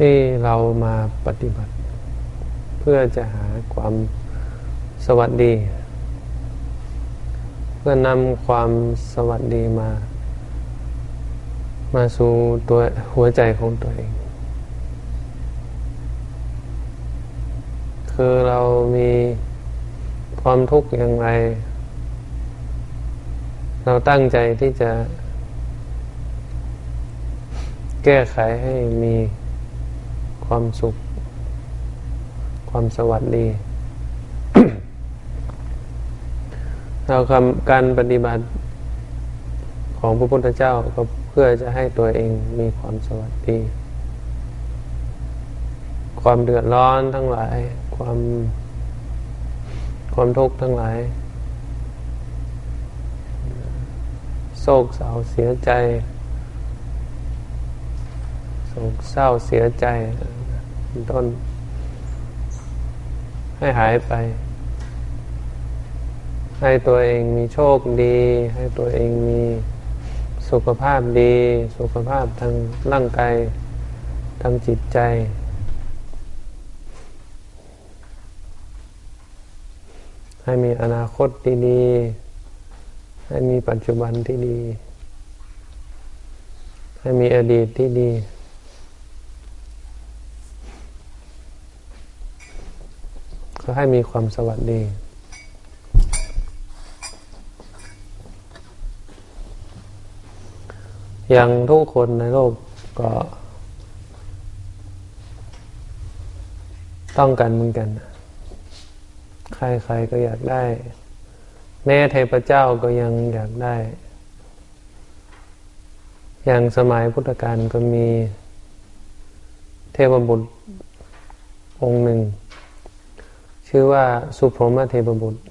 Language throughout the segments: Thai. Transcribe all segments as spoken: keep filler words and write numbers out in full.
ที่เรามาปฏิบัติเพื่อจะหาความสวัสดีเพื่อนำความสวัสดีมามาสู่ตัวหัวใจของตัวเองคือเรามีความทุกข์อย่างไรเราตั้งใจที่จะแก้ไขให้มีความสุขความสวัสดี เราทำการปฏิบัติของพระพุทธเจ้าก็เพื่อจะให้ตัวเองมีความสวัสดีความเดือดร้อนทั้งหลายความความทุกข์ทั้งหลายโศกเศร้าเสียใจโศกเศร้าเสียใจเป็นต้นให้หายไปให้ตัวเองมีโชคดีให้ตัวเองมีสุขภาพดีสุขภาพทางร่างกายทางจิตใจให้มีอนาคตที่ดีให้มีปัจจุบันที่ดีให้มีอดีตที่ดีก็ให้มีความสวัสดีอย่างทุกคนในโลกก็ต้องการเหมือนกันใครๆก็อยากได้แม้เทพเจ้าก็ยังอยากได้อย่างสมัยพุทธกาลก็มีเทพบุตรองค์หนึ่งชื่อว่าสุพรหมเทพบุตร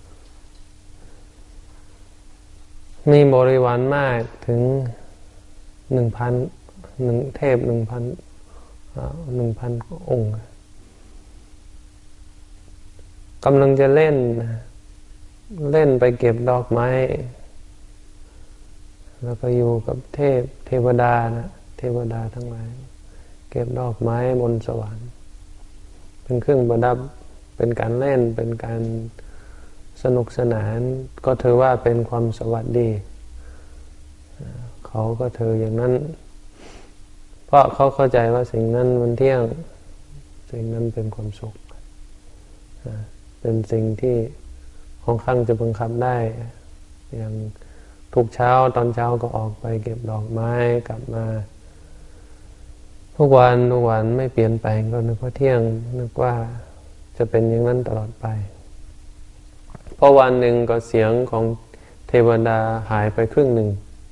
มีบริวารมากถึงหนึ่งพันหนึ่งเทพหนึ่งพันหนึ่งพันองค์กำลังจะเล่นเล่นไปเก็บดอกไม้แล้วก็อยู่กับเทพเทวดานะเทวดาทั้งหลายเก็บดอกไม้บนสวรรค์เป็นเครื่องประดับเป็นการเล่นเป็นการสนุกสนานก็ถือว่าเป็นความสวัสดีเขาก็ถืออย่างนั้นเพราะเขาเข้าใจว่าสิ่งนั้นมันเที่ยงสิ่งนั้นเป็นความสุขเป็นสิ่งที่ของข้างจะบังคับได้อย่างทุกเช้าตอนเช้าก็ออกไปเก็บดอกไม้กลับมาทุกวันทุกวันไม่เปลี่ยนแปลงก็นึกว่าเที่ยงนึกว่าจะเป็นอย่างนั้นตลอดไปพอวันหนึ่งก็เสียงของเทวดาหายไปครึ่งหนึ่ง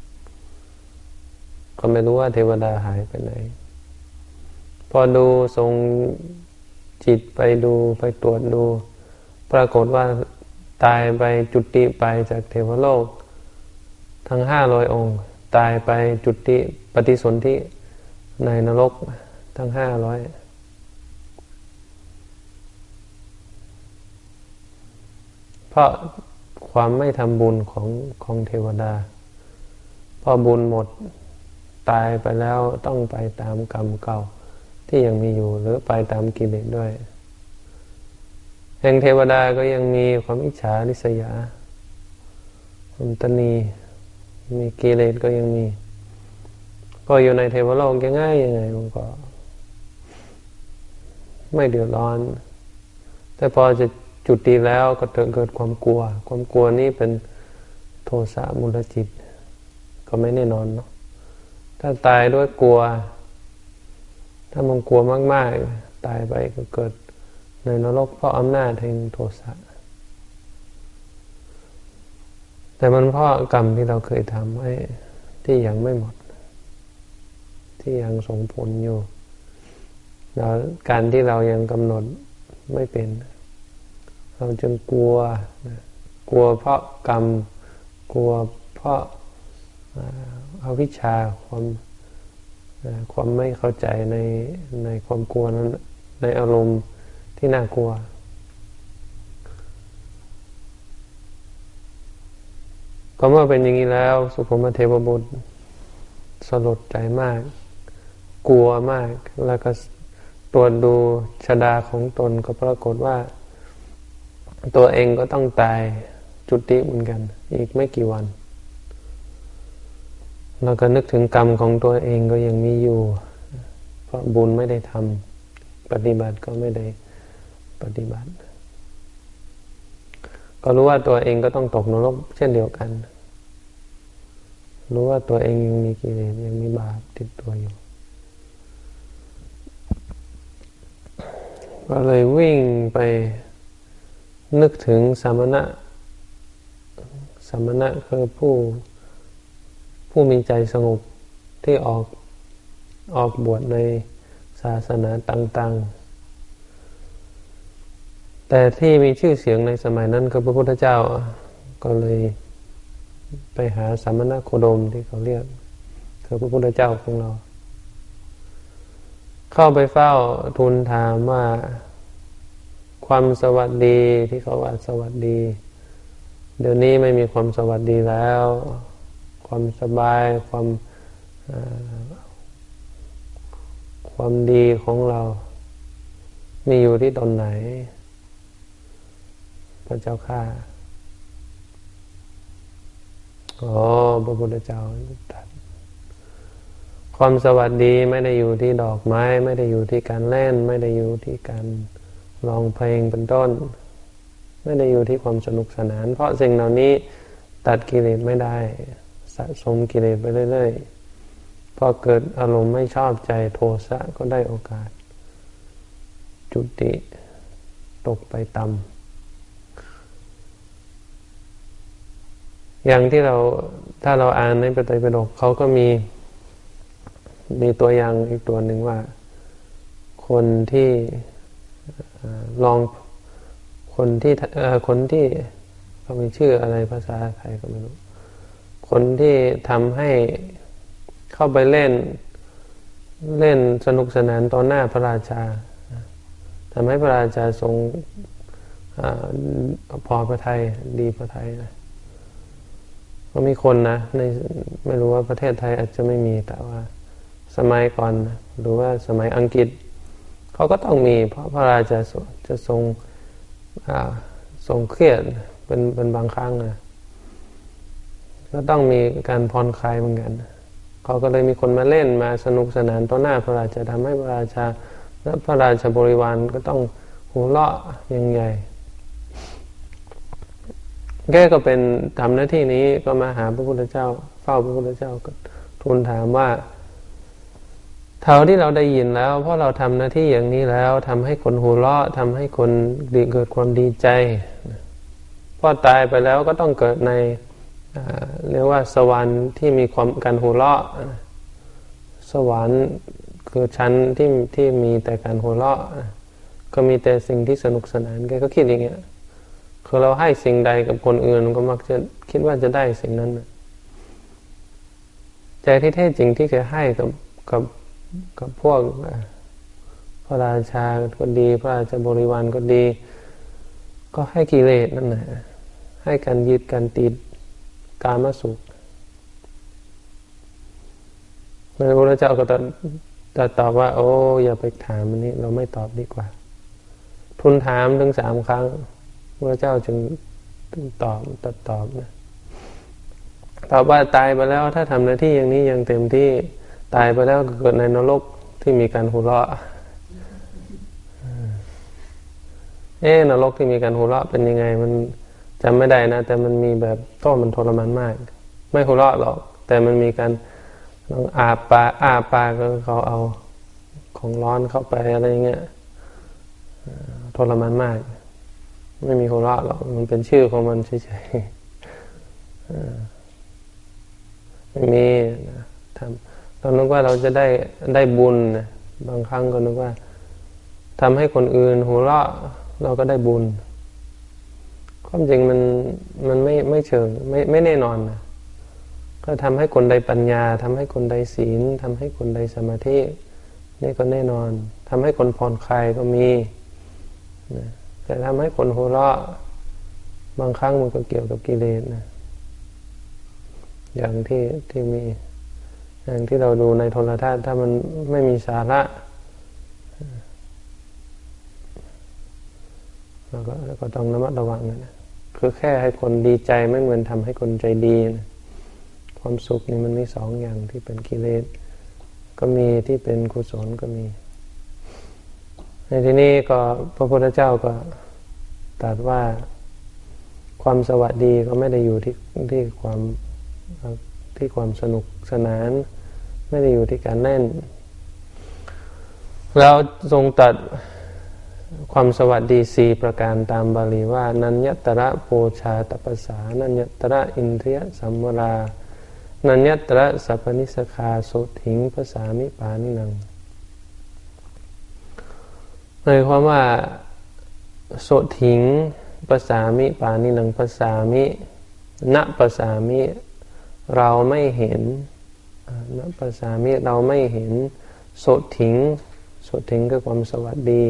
ก็ไม่รู้ว่าเทวดาหายไปไหนพอดูทรงจิตไปดูไปตรวจดูปรากฏว่าตายไปจุติไปจากเทวโลกทั้งห้าร้อยองค์ตายไปจุติปฏิสนธิในนรกทั้งห้าร้อยเพราะความไม่ทำบุญของของเทวดาพอบุญหมดตายไปแล้วต้องไปตามกรรมเก่าที่ยังมีอยู่หรือไปตามกิเลสด้วยแห่งเทวดาก็ยังมีความอิจฉาริษยาความตนีมีกิเลสก็ยังมีก็อยู่ในเทวโลกยังไงยังไงมันก็ไม่เดือดร้อนแต่พอจะจุติแล้วก็เกิดความกลัวความกลัวนี้เป็นโทสะมูลจิตก็ไม่แน่นอนเนาะถ้าตายด้วยกลัวถ้ามันกลัวมากๆตายไปก็เกิดในนรกเพราะอำนาจแห่งโทสะแต่มันเพราะกรรมที่เราเคยทำไว้ที่ยังไม่หมดที่ยังส่งผลอยู่แล้วการที่เรายังกำหนดไม่เป็นเราจึงกลัวกลัวเพราะกรรมกลัวเพราะอวิชชาความความไม่เข้าใจในในความกลัวนั้นในอารมณ์ที่น่ากลัวก็เมื่อเป็นอย่างนี้แล้วสุพรหมเทพบุตรสลดใจมากกลัวมากแล้วก็ตรวจดูชะดาของตนก็ปรากฏว่าตัวเองก็ต้องตายจุติเหมือนกันอีกไม่กี่วันแล้วก็นึกถึงกรรมของตัวเองก็ยังมีอยู่เพราะบุญไม่ได้ทำปฏิบัติก็ไม่ได้ปฏิบัติก็รู้ว่าตัวเองก็ต้องตกนรกเช่นเดียวกันรู้ว่าตัวเองยังมีกิเลสยังมีบาปติดตัวอยู่ก็เลยวิ่งไปนึกถึงสมณะสมณะคือผู้ผู้มีใจสงบที่ออกออกบวชในศาสนาต่างๆแต่ที่มีชื่อเสียงในสมัยนั้นคือพระพุทธเจ้าก็เลยไปหาสมณะโคดมที่เขาเรียกคือพระพุทธเจ้าของเราเข้าไปเฝ้าทูลถามว่าความสวัสดีที่เขาว่าสวัสดีเดี๋ยวนี้ไม่มีความสวัสดีแล้วความสบายความความดีของเรามีอยู่ที่ตนไหนพระเจ้าข้าอ๋อพระพุทธเจ้าตรัสความสวัสดีไม่ได้อยู่ที่ดอกไม้ไม่ได้อยู่ที่การเล่นไม่ได้อยู่ที่การร้องเพลงเป็นต้นไม่ได้อยู่ที่ความสนุกสนานเพราะสิ่งเหล่านี้ตัดกิเลสไม่ได้สะสมกิเลสไปเรื่อยๆพอเกิดอารมณ์ไม่ชอบใจโทสะก็ได้โอกาสจุติตกไปต่ำอย่างที่เราถ้าเราอ่านในพระไตรปิฎกเขาก็มีมีตัวอย่างอีกตัวหนึ่งว่าคนที่ลองคนที่คนที่เขามีชื่ออะไรภาษาไทยก็ไม่รู้คนที่ทำให้เข้าไปเล่นเล่นสนุกสนานต่อหน้าพระราชาทำให้พระราชาทรงพอพระทัยดีพระทัยนะก็มีคนนะในไม่รู้ว่าประเทศไทยอาจจะไม่มีแต่ว่าสมัยก่อนหรือว่าสมัยอังกฤษเขาก็ต้องมีเพราะพระราชาจะทรงทรงเครียดเป็นเป็นบางครั้งนะก็ต้องมีการผ่อนคลายเหมือนกันเขาก็เลยมีคนมาเล่นมาสนุกสนานต่อหน้าพระราชาทำให้พระราชาและพระราชบริวารก็ต้องหัวเราะอย่างใหญ่แกก็เป็นทำหน้าที่นี้ก็มาหาพระพุทธเจ้าเฝ้าพระพุทธเจ้าก็ทูลถามว่าเท่าที่เราได้ยินแล้วเพราะเราทำหน้าที่อย่างนี้แล้วทำให้คนหัวเราะทำให้คนเกิดความดีใจพอตายไปแล้วก็ต้องเกิดในเรียกว่าสวรรค์ที่มีความการหัวเราะสวรรค์คือชั้นที่ที่มีแต่การหัวเราะก็มีแต่สิ่งที่สนุกสนานแกก็คิดอย่างเงี้ยคือเราให้สิ่งใดกับคนอื่นก็มักจะคิดว่าจะได้สิ่งนั้นใจที่แท้จริงที่แกให้กับกับกับพวกพระราชาก็ดีพระราชบริวารก็ดีก็ให้กิเลสนั่นแหละให้การยึดการติดกามสุขพระพุทธเจ้าก็จะตอบว่าโอ้อย่าไปถามอันนี้เราไม่ตอบดีกว่าทูลถามถึงสามครั้งพระเจ้าจึงตอบตัดตอบนะตอบว่าตายไปแล้วถ้าทำหน้าที่อย่างนี้ยังเต็มที่ตายไปแล้วเกิดในนรกที่มีการหัวเราะเอ๊ะนรกที่มีการหัวเราะเป็นยังไงมันจำไม่ได้นะแต่มันมีแบบก็มันทรมานมากไม่หัวเราะหรอกแต่มันมีการต้องอาปากอาปากก็เขาเอาของร้อนเข้าไปอะไรอย่างเงี้ยทรมานมากไม่มีหัวเราะหรอกมันเป็นชื่อของมันเฉยๆไม่มีนะทำเรานึกว่าเราจะได้ได้บุญนะบางครั้งก็นึกว่าทำให้คนอื่นหัวเราะเราก็ได้บุญความจริงมันมันไม่ไม่เชิงไม่ไม่แน่นอนนะก็ทำให้คนได้ปัญญาทำให้คนได้ศีลทำให้คนได้สมาธินี่ก็แน่นอนทำให้คนผ่อนคลายก็มีนะแต่ทำให้คนหัวเราะบางครั้งมันก็เกี่ยวกับกิเลสนะอย่างที่ที่มีอย่างที่เราดูในโทรทัศน์ถ้ามันไม่มีสาระเราก็เราก็ต้องระมัดระวังนะคือแค่ให้คนดีใจไม่เหมือนทำให้คนใจดีนะความสุขนี่มันมีสองอย่างที่เป็นกิเลสก็มีที่เป็นกุศลก็มีในที่นี้ก็พระพุทธเจ้าก็ตรัสว่าความสวัสดีก็ไม่ได้อยู่ที่ที่ความที่ความสนุกสนานไม่ได้อยู่ที่การเล่นแล้วทรงตรัสความสวัสดีสี่ประการตามบาลีว่านัญญตระโภชาตัปปสานัญญตระอินทรียสัมวรานัญญตระสัพพนิสคาโสถิงภาษามิปานินังหมายความว่าโสถิงภาษามิปานินังภาษามิณภาษามิเราไม่เห็นณภาษามิเราไม่เห็นโสถิงโสถิงคือความสวัสดี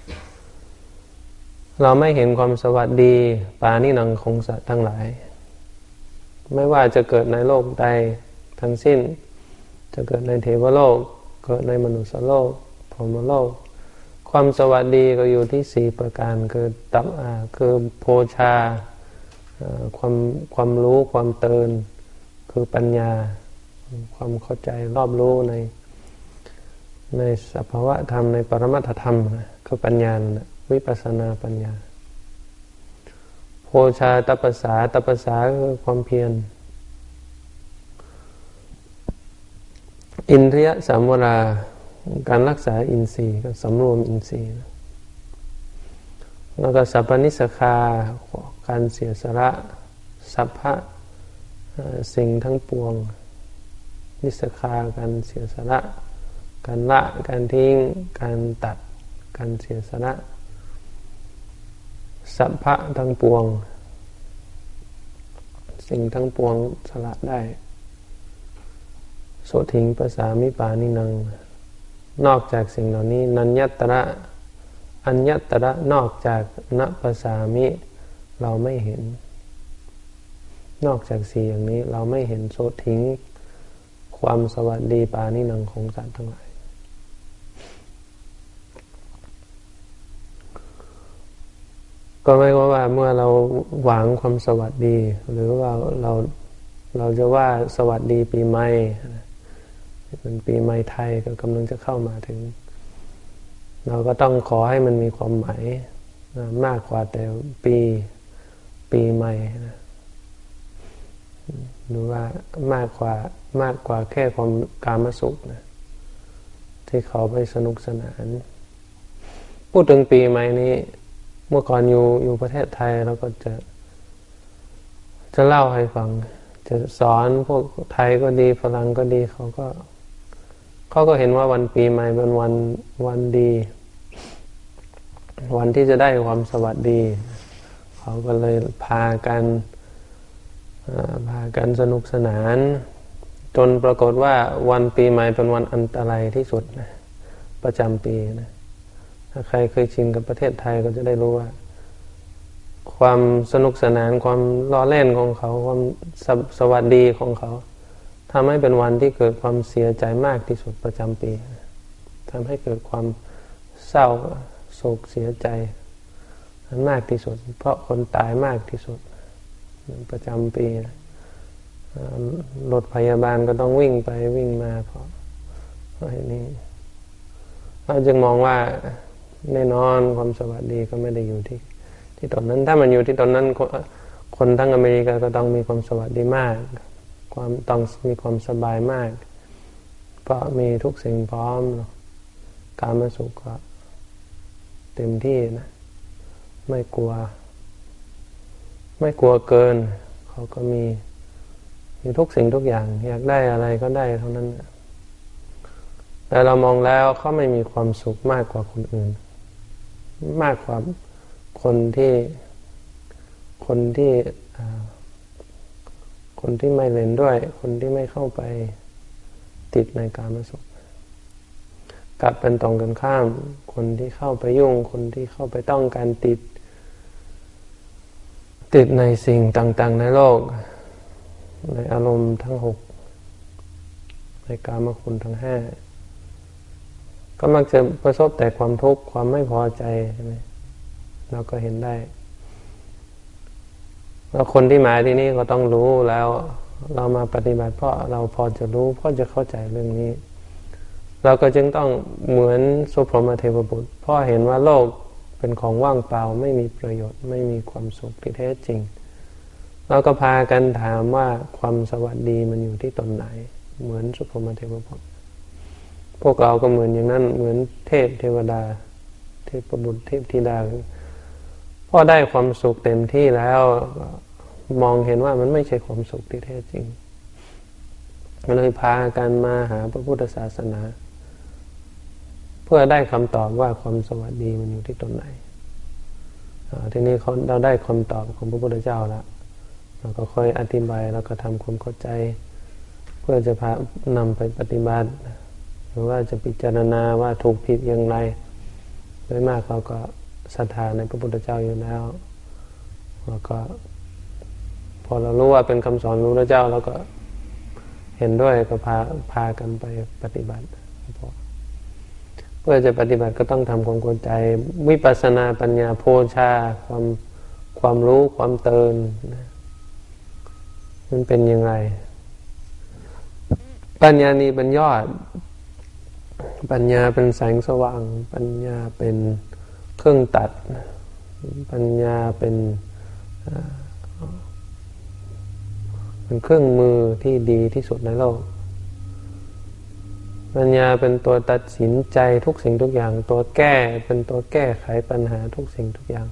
เราไม่เห็นความสวัสดีปานินังของสัตว์ทั้งหลายไม่ว่าจะเกิดในโลกใดทั้งสิ้นจะเกิดในเทวโลกเกิดในมนุษยโลกพรหมโลกความสวัสดีก็อยู่ที่สี่ประการคือตับอ่าคือโภชาความความรู้ความเตือนคือปัญญาความเข้าใจรอบรู้ในในสภาวะธรรมในปรมัตถธรรมคือปัญญาวิปัสสนาปัญญาโภชาตัปปสาตัปปสาคือความเพียรอินทรียสัมวราการรักษาอินทรีย์ก็สำรวมอินทรีย์แล้วก็สัพพนิสคาการเสียสละสัพพะสิ่งทั้งปวงนิสคาการเสียสละการละการทิ้งการตัดการเสียสละสัพพะทั้งปวงสิ่งทั้งปวงสละได้โสถิงภาษามิปานินังนอกจากสิ่งเหล่านี้นัญญตระอัญญตระนอกจากณภาษามิเราไม่เห็นนอกจากสี่อย่างนี้เราไม่เห็นโสถิงความสวัสดีปานินังของสัตว์ทั้งหลายก็ไม่ว่าว่าเมื่อเราหวังความสวัสดีหรือว่าเราเราจะว่าสวัสดีปีใหม่เป็นปีใหม่ไทยก็กำลังจะเข้ามาถึงเราก็ต้องขอให้มันมีความหมายมากกว่าแต่ปีปีใหม่นะหรือว่ามากกว่ามากกว่าแค่ความกามสุขนะที่เขาไปสนุกสนานพูดถึงปีใหม่นี้เมื่อก่อนอยู่อยู่ประเทศไทยเราก็จะจะเล่าให้ฟังจะสอนพวกไทยก็ดีฝรั่งก็ดีเขาก็เขาก็เห็นว่าวันปีใหม่เป็นวันวันดีวันที่จะได้ความสวัสดีเขาก็เลยพากันพากันสนุกสนานจนปรากฏว่าวันปีใหม่เป็นวันอันตรายที่สุดนะประจำปีนะถ้าใครเคยชินกับประเทศไทยก็จะได้รู้ว่าความสนุกสนานความล้อเล่นของเขาความส, สวัสดีของเขาทำให้เป็นวันที่เกิดความเสียใจมากที่สุดประจำปีทำให้เกิดความเศร้าโศกเสียใจมากที่สุดเพราะคนตายมากที่สุดประจำปีรถพยาบาลก็ต้องวิ่งไปวิ่งมาเพราะเพราะนี้เราจึงมองว่าแน่นอนความสวัสดีก็ไม่ได้อยู่ที่ที่ตอนนั้นถ้ามันอยู่ที่ตอนนั้นคนทั้งอเมริกาก็ต้องมีความสวัสดีมากความต้องมีความสบายมากเพราะมีทุกสิ่งพร้อมการมาสุขก็เต็มที่นะไม่กลัวไม่กลัวเกินเขาก็มีมีทุกสิ่งทุกอย่างอยากได้อะไรก็ได้เท่านั้นแต่เรามองแล้วเขาไม่มีความสุขมากกว่าคนอื่นมากกว่าคนที่คนที่คนที่ไม่เล่นด้วยคนที่ไม่เข้าไปติดในกามสุขกลับเป็นตรงกันข้ามคนที่เข้าไปยุ่งคนที่เข้าไปต้องการติดติดในสิ่งต่างๆในโลกในอารมณ์ทั้งหกในกามคุณทั้งห้าก็มักจะประสบแต่ความทุกข์ความไม่พอใจใช่ไหมเราก็เห็นได้แล้วคนที่มาที่นี่ก็ต้องรู้แล้วเรามาปฏิบัติเพราะเราพอจะรู้พอจะเข้าใจเรื่องนี้เราก็จึงต้องเหมือนสุพรหมเทวบุตรเพราะเห็นว่าโลกเป็นของว่างเปล่าไม่มีประโยชน์ไม่มีความสุขที่แท้จริงเราก็พากันถามว่าความสวัสดีมันอยู่ที่ตนไหนเหมือนสุพรหมเทวบุตรพวกเราก็เหมือนอย่างนั้นเหมือนเทพเทวดาเทพบุตรเทพธิดาพอได้ความสุขเต็มที่แล้วมองเห็นว่ามันไม่ใช่ความสุขที่แท้จริงเลยพากันมาหาพระพุทธศาสนาเพื่อได้คำตอบว่าความสวัสดีมันอยู่ที่ตนไหนทีนี้เราได้คำตอบของพระพุทธเจ้าแล้วเราก็ค่อยอธิบายแล้วก็ทำความเข้าใจเพื่อจะพานำไปปฏิบัติหรือว่าจะพิจารณาว่าถูกผิดอย่างไรโดยมากเราก็ศรัทธาในพระพุทธเจ้าอยู่แล้วแล้วก็พอเรารู้ว่าเป็นคำสอนของพระพุทธเจ้าเราก็เห็นด้วยก็พาพากันไปปฏิบัติเพื่อจะปฏิบัติก็ต้องทำความเข้าใจวิปัสสนาปัญญาโพชาความความรู้ความเตือนมันเป็นยังไงปัญญานี้เป็นยอดปัญญาเป็นแสงสว่างปัญญาเป็นเครื่องตัดปัญญาเป็นเป็นเครื่องมือที่ดีที่สุดในโลกปัญญาเป็นตัวตัดสินใจทุกสิ่งทุกอย่างตัวแก้เป็นตัวแก้ไขปัญหาทุกสิ่งทุกอย่าง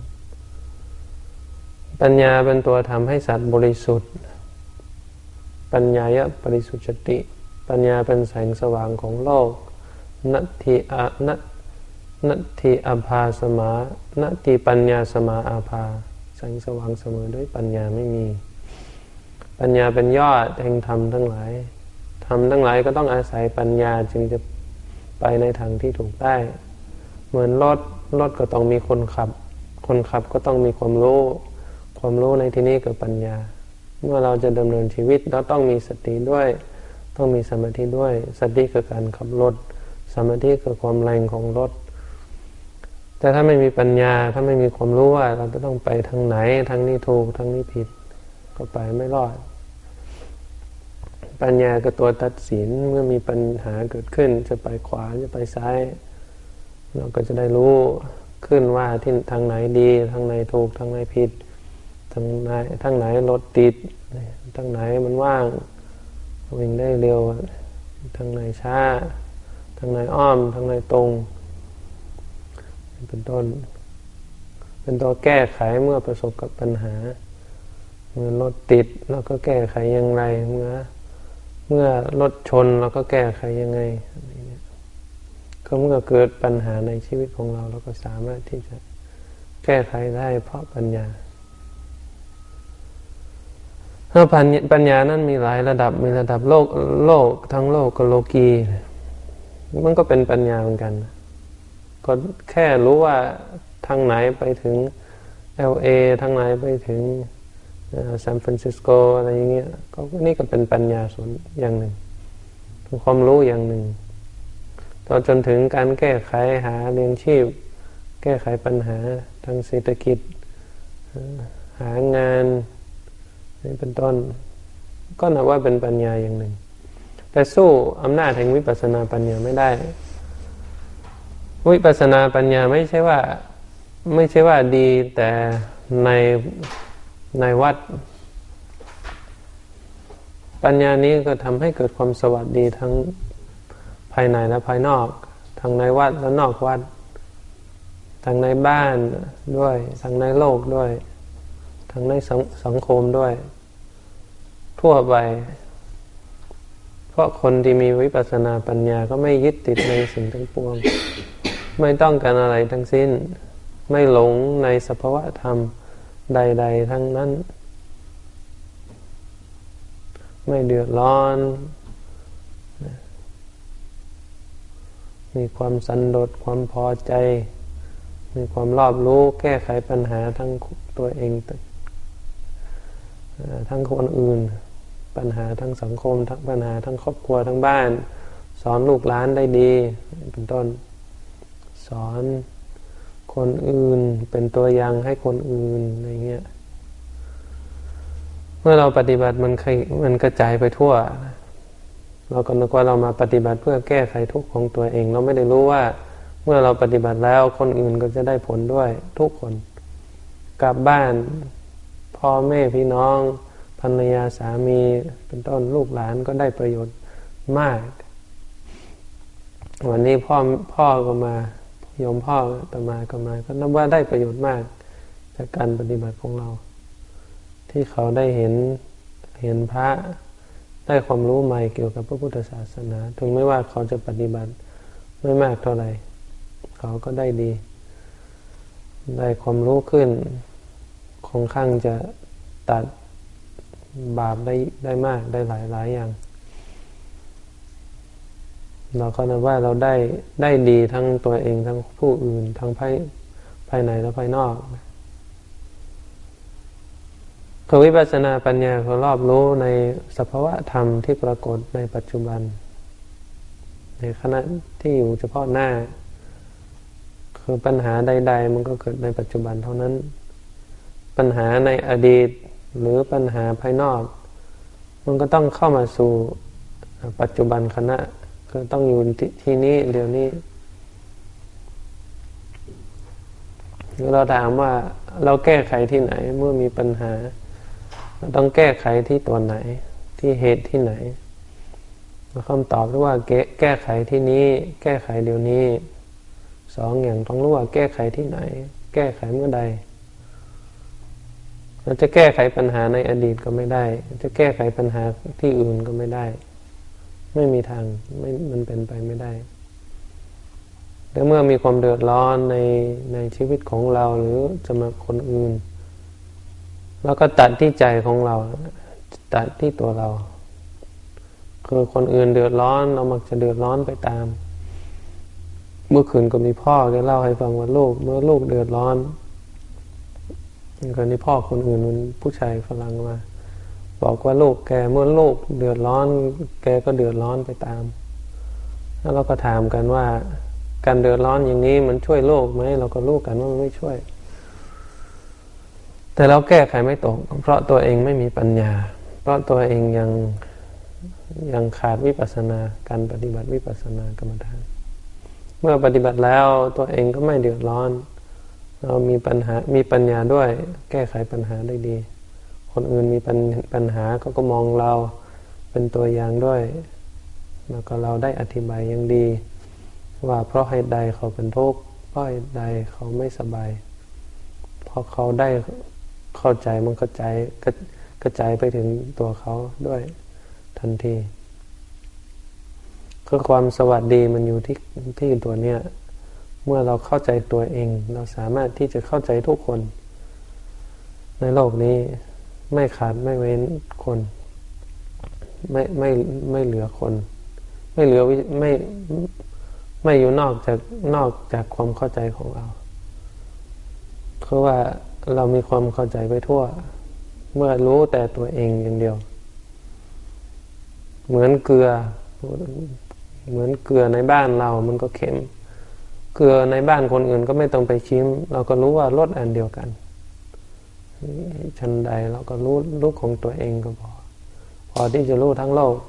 ปัญญาเป็นตัวทำให้สัตว์บริสุทธิ์ปัญญายะปริสุทธิติปัญญาเป็นแสงสว่างของโลกนัตถิอะนัตนัตถิอาภาสมานัตถิปัญญาสมาอาภาแสงสว่างเสมอด้วยปัญญาไม่มีปัญญาเป็นยอดแห่งธรรมทั้งหลายธรรมทั้งหลายก็ต้องอาศัยปัญญาจึงจะไปในทางที่ถูกได้เหมือนรถรถก็ต้องมีคนขับคนขับก็ต้องมีความรู้ความรู้ในที่นี้คือปัญญาเมื่อเราจะดำเนินชีวิตเราต้องมีสติด้วยต้องมีสมาธิด้วยสติคือการขับรถสมาธิคือความแรงของรถแต่ถ้าไม่มีปัญญาถ้าไม่มีความรู้ว่าเราจะต้องไปทางไหนทางนี้ถูกทางนี้ผิดก็ไปไม่รอดปัญญาก็ตัวตัดสินเมื่อมีปัญหาเกิดขึ้นจะไปขวาจะไปซ้ายเราก็จะได้รู้ขึ้นว่าที่ทางไหนดีทางไหนถูกทางไหนผิดทางไหนทางไหนรถติดทางไหนมันว่างวิ่งได้เร็วทางไหนช้าทางไหนอ้อมทางไหนตรงเป็นต้นเป็นตัวแก้ไขเมื่อประสบกับปัญหาเมื่อรถติดเราก็แก้ไขอย่างไรเมื่อเมื่อรถชนเราก็แก้ไขยังไงก็เมื่อเกิดปัญหาในชีวิตของเราเราก็สามารถที่จะแก้ไขได้เพราะปัญญาถ้าปัญญานั้นมีหลายระดับมีระดับโลกโลกทั้งโลกกับโลกีมันก็เป็นปัญญาเหมือนกันก็แค่รู้ว่าทางไหนไปถึง แอล เอ ทางไหนไปถึงซานฟรานซิสโกอะไรอย่างเงี้ยก็นี่ก็เป็นปัญญาส่วนอย่างหนึ่งเป็นความรู้อย่างหนึ่งต่อจนถึงการแก้ไขหาเลี้ยงชีพแก้ไขปัญหาทางเศรษฐกิจหางานนี่เป็นต้นก็นับว่าเป็นปัญญาอย่างหนึ่งแต่สู้อำนาจแห่งวิปัสสนาปัญญาไม่ได้วิปัสสนาปัญญาไม่ใช่ว่าไม่ใช่ว่าดีแต่ในในวัดปัญญานี้ก็ทำให้เกิดความสวัสดีทั้งภายในและภายนอกทั้งในวัดและนอกวัดทั้งในบ้านด้วยทั้งในโลกด้วยทั้งในสังคมด้วยทั่วไปเพราะคนที่มีวิปัสสนาปัญญาก็ไม่ยึดติดในสิ่งทั้งปวงไม่ต้องการอะไรทั้งสิ้นไม่หลงในสภาวะธรรมใดๆทั้งนั้นไม่เดือดร้อนมีความสันโดษความพอใจมีความรอบรู้แก้ไขปัญหาทั้งตัวเองทั้งคนอื่นปัญหาทั้งสังคมทั้งปัญหาทั้งครอบครัวทั้งบ้านสอนลูกหลานได้ดีเป็นต้นสอนคนอื่นเป็นตัวอย่างให้คนอื่นอะไรเงี้ยเมื่อเราปฏิบัติมันมันกระจายไปทั่วเราก็นึกว่าเรามาปฏิบัติเพื่อแก้ไขทุกข์ของตัวเองเราไม่ได้รู้ว่าเมื่อเราปฏิบัติแล้วคนอื่นก็จะได้ผลด้วยทุกคนกลับบ้านพ่อแม่พี่น้องภรรยาสามีเป็นต้นลูกหลานก็ได้ประโยชน์มากวันนี้พ่อพ่อก็มาโยมพ่อต่อมาก็มาก็นับว่าได้ประโยชน์มากจากการปฏิบัติของเราที่เขาได้เห็นเห็นพระได้ความรู้ใหม่เกี่ยวกับพระพุทธศาสนาถึงไม่ว่าเขาจะปฏิบัติไม่มากเท่าไหร่เขาก็ได้ดีได้ความรู้ขึ้นคงข้างจะตัดบาปได้ได้มากได้หลายหลายอย่างเราก็นับว่าเราได้ได้ดีทั้งตัวเองทั้งผู้อื่นทั้งภายภายในและภายนอกคือวิปัสสนาปัญญาคือรอบรู้ในสภาวะธรรมที่ปรากฏในปัจจุบันในขณะที่อยู่เฉพาะหน้าคือปัญหาใดๆมันก็เกิดในปัจจุบันเท่านั้นปัญหาในอดีตหรือปัญหาภายนอกมันก็ต้องเข้ามาสู่ปัจจุบันขณะคือต้องอยู่ที่นี้เดี๋ยวนี้เราถามว่าเราแก้ไขที่ไหนเมื่อมีปัญหาเราต้องแก้ไขที่ตัวไหนที่เหตุที่ไหนคำตอบที่ว่าแก้ไขที่นี้แก้ไขเดี๋ยวนี้สองอย่างต้องรู้ว่าแก้ไขที่ไหนแก้ไขเมื่อใดเราจะแก้ไขปัญหาในอดีตก็ไม่ได้จะแก้ไขปัญหาที่อื่นก็ไม่ได้ไม่มีทางไม่มันเป็นไปไม่ได้แต่เมื่อมีความเดือดร้อนในในชีวิตของเราหรือสำหรับคนอื่นแล้วก็ตัดที่ใจของเราตัดที่ตัวเราคือคนอื่นเดือดร้อนเรามักจะเดือดร้อนไปตามเมื่อคืนก็มีพ่อแกเล่าให้ฟังว่าลูกเมื่อลูกเดือดร้อนก็นี่พ่อคนอื่นมันผู้ชายฝรั่งมาบอกว่าลูกแกเมื่อลูกเดือดร้อนแกก็เดือดร้อนไปตามแล้วเราก็ถามกันว่าการเดือดร้อนอย่างนี้มันช่วยโลกไหมเราก็รู้กันว่ามันไม่ช่วยแต่เราแก้ไขไม่ตกเพราะตัวเองไม่มีปัญญาเพราะตัวเองยังยังขาดวิปัสสนาการปฏิบัติวิปัสสนากรรมฐานเมื่อปฏิบัติแล้วตัวเองก็ไม่เดือดร้อนเรามีปัญหามีปัญญาด้วยแก้ไขปัญหาได้ดีคนอื่นมีปัญหาก็ก็มองเราเป็นตัวอย่างด้วยแล้วก็เราได้อธิบายอย่างดีว่าเพราะเหตุใดเขาเป็นทุกข์เพราะเหตุใดเขาไม่สบายพอเขาได้เข้าใจมันกระจายกระจายไปถึงตัวเขาด้วยทันทีคือความสวัสดีมันอยู่ที่ที่ตัวเนี้ยเมื่อเราเข้าใจตัวเองเราสามารถที่จะเข้าใจทุกคนในโลกนี้ไม่ขาดไม่เว้นคนไม่ไม่ไม่เหลือคนไม่เหลือไม่ไม่อยู่นอกจากนอกจากความเข้าใจของเราคือว่าเรามีความเข้าใจไปทั่วเมื่อรู้แต่ตัวเองอย่างเดียวเหมือนเกลือเหมือนเกลือในบ้านเรามันก็เค็มเกลือในบ้านคนอื่นก็ไม่ต้องไปชิมเราก็รู้ว่ารสอันเดียวกันชั้นใดเราก็รู้รู้ของตัวเองก็พอพอที่จะรู้ทั้งโลก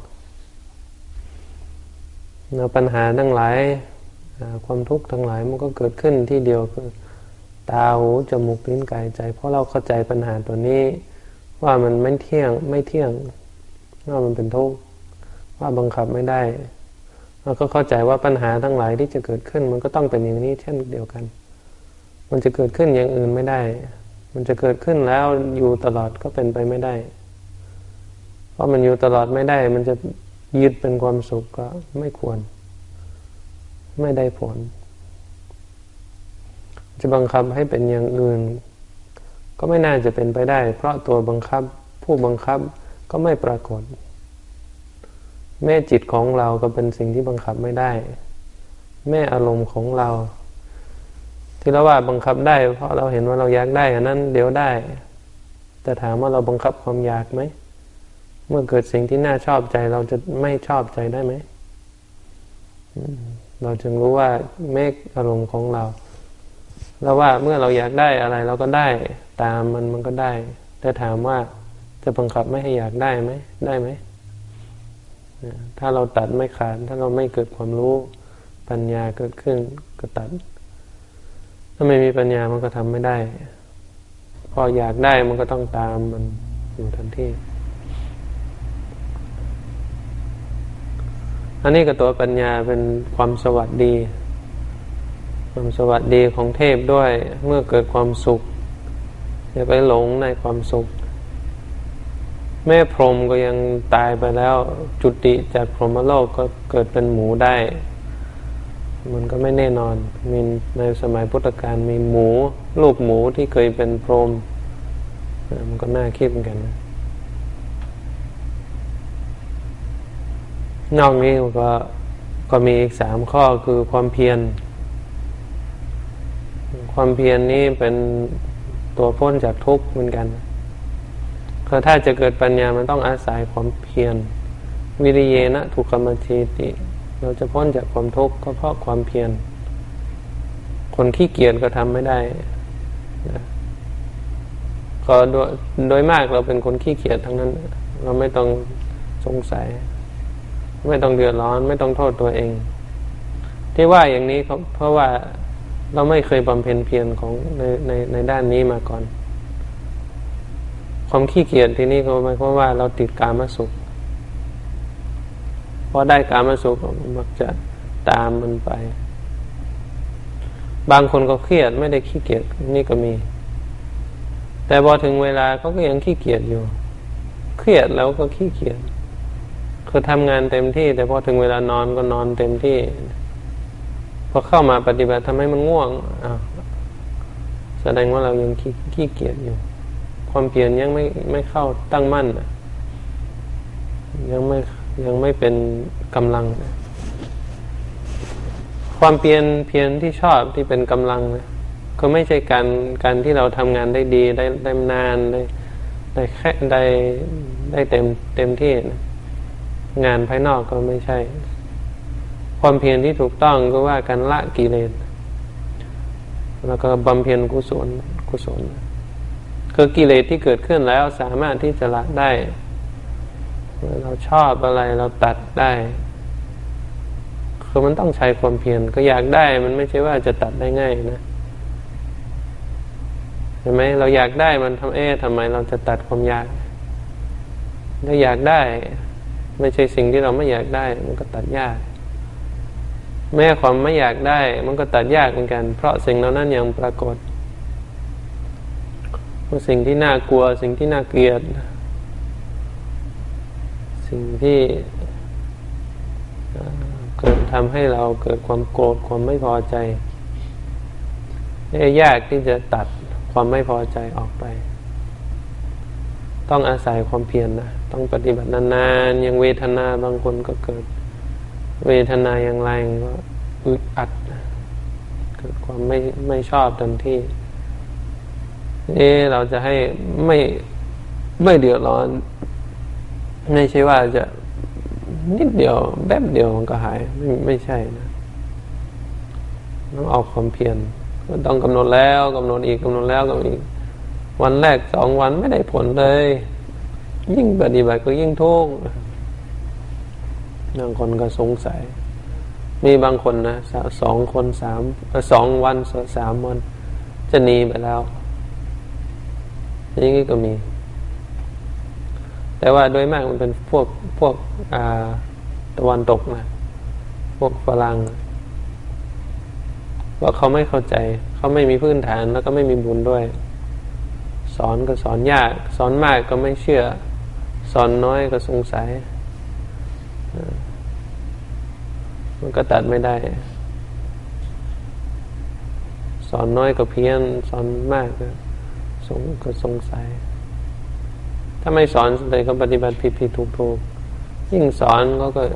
ปัญหาทั้งหลายความทุกข์ทั้งหลายมันก็เกิดขึ้นที่เดียวคือตาหูจมูกลิ้นกายใจเพราะเราเข้าใจปัญหาตัวนี้ว่ามันไม่เที่ยงไม่เที่ยงว่ามันเป็นทุกข์ว่าบังคับไม่ได้เราก็เข้าใจว่าปัญหาทั้งหลายที่จะเกิดขึ้นมันก็ต้องเป็นอย่างนี้เช่นเดียวกันมันจะเกิดขึ้นอย่างอื่นไม่ได้มันจะเกิดขึ้นแล้วอยู่ตลอดก็เป็นไปไม่ได้เพราะมันอยู่ตลอดไม่ได้มันจะยึดเป็นความสุขก็ไม่ควรไม่ได้ผลจะบังคับให้เป็นอย่างอื่นก็ไม่น่าจะเป็นไปได้เพราะตัวบังคับผู้บังคับก็ไม่ปรากฏแม่จิตของเราก็เป็นสิ่งที่บังคับไม่ได้แม่อารมณ์ของเราที่เราว่าบังคับได้เพราะเราเห็นว่าเราอยากได้อันนั้นเดี๋ยวได้แต่ถามว่าเราบังคับความอยากไหมเมื่อเกิดสิ่งที่น่าชอบใจเราจะไม่ชอบใจได้ไหมเราจึงรู้ว่าเมฆอารมณ์ของเราแล้วว่าเมื่อเราอยากได้อะไรเราก็ได้ตามมันมันก็ได้แต่ถามว่าจะบังคับไม่ให้อยากได้ไหมได้ไหมถ้าเราตัดไม่ขาดถ้าเราไม่เกิดความรู้ปัญญาเกิดขึ้นก็ตัดถ้าไม่มีปัญญามันก็ทำไม่ได้พออยากได้มันก็ต้องตามมันอยู่ทันทีอันนี้ก็ตัวปัญญาเป็นความสวัสดีความสวัสดีของเทพด้วยเมื่อเกิดความสุขอย่าไปหลงในความสุขแม่พรหมก็ยังตายไปแล้วจุติจากพรหมโลกก็เกิดเป็นหมูได้มันก็ไม่แน่นอนมีในสมัยพุทธกาลมีหมูลูกหมูที่เคยเป็นพรหมมันก็น่าคิดเหมือนกันนะนอกนี้ก็ก็มีอีกสามข้อคือความเพียรความเพียรนี้เป็นตัวพ้นจากทุกข์เหมือนกันคือถ้าจะเกิดปัญญามันต้องอาศัยความเพียรวิริเยนะทุกขมัจฉิติเราจะพ้นจากความทุกข์ก็เพราะความเพียรคนขี้เกียจก็ทำไม่ได้นะก็โดยโดยมากเราเป็นคนขี้เกียจทั้งนั้นเราไม่ต้องสงสัยไม่ต้องเดือดร้อนไม่ต้องโทษตัวเองที่ว่าอย่างนี้เพราะว่าเราไม่เคยบำเพ็ญเพียรของในในในด้านนี้มาก่อนความขี้เกียจที่นี่ก็หมายความว่าเราติดกามสุขพอได้กามสุขมันมักจะตามมันไปบางคนก็เครียดไม่ได้ขี้เกียจนี่ก็มีแต่พอถึงเวลาเขาก็ยังขี้เกียจอยู่เครียดแล้วก็ขี้เกียจคือทำงานเต็มที่แต่พอถึงเวลานอนก็นอนเต็มที่พอเข้ามาปฏิบัติทำให้มันง่วงอ้าวแสดงว่าเรายังขี้ขี้เกียจอยู่ความเพียรยังไม่ไม่เข้าตั้งมั่นยังไม่ยังไม่เป็นกำลังความเพียรเพียรที่ชอบที่เป็นกำลังนะก็ไม่ใช่การการที่เราทำงานได้ดีได้ได้นานได้ได้แค่ได้ได้เต็มเต็มที่นะงานภายนอกก็ไม่ใช่ความเพียรที่ถูกต้องก็ว่าการละกิเลสแล้วก็บำเพ็ญกุศลกุศลคือกิเลสที่เกิดขึ้นแล้วสามารถที่จะละได้เราชอบอะไรเราตัดได้คือมันต้องใช้ความเพียรก็อยากได้มันไม่ใช่ว่าจะตัดได้ง่ายนะเห็นไหมเราอยากได้มันทำเอ๊ะทำไมเราจะตัดความอยากถ้าอยากได้ไม่ใช่สิ่งที่เราไม่อยากได้มันก็ตัดยากแม้ความไม่อยากได้มันก็ตัดยากเหมือนกันเพราะสิ่งเหล่านั้นยังปรากฏว่าสิ่งที่น่ากลัวสิ่งที่น่าเกลียดสิ่งที่เกิดทำให้เราเกิดความโกรธความไม่พอใจยากที่จะตัดความไม่พอใจออกไปต้องอาศัยความเพียร นะต้องปฏิบัตินานๆยังเวทนาบางคนก็เกิดเวทนาอย่างแรงก็อึดอัดเกิดความไม่ไม่ชอบทันทีเอ๊ะเราจะให้ไม่ไม่เดือดร้อนไม่ใช่ว่าจะนิดเดียวแป๊บเดียวมันก็หายไม่ไม่ใช่นะต้องออกความเพียรก็ต้องกำหนดแล้วกำหนดอีกกำหนดแล้วกำหนดอีกวันแรกสองวันไม่ได้ผลเลยยิ่งปฏิบัติก็ยิ่งทุกข์บางคนก็สงสัยมีบางคนนะสองคนสามสองวันสามวันจะหนีไปแล้วอย่างนี้ก็มีแต่ว่าโดยมากมันเป็นพวกพวกตะวันตกนะพวกฝรั่งว่าเขาไม่เข้าใจเขาไม่มีพื้นฐานแล้วก็ไม่มีบุญด้วยสอนก็สอนยากสอนมากก็ไม่เชื่อสอนน้อยก็สงสัยมันก็ตัดไม่ได้สอนน้อยก็เพี้ยนสอนมากก็สงก็สงสัยถ้าไม่สอนเลยก็ปฏิบัติผิดผิดถูกถูกยิ่งสอนก็ก็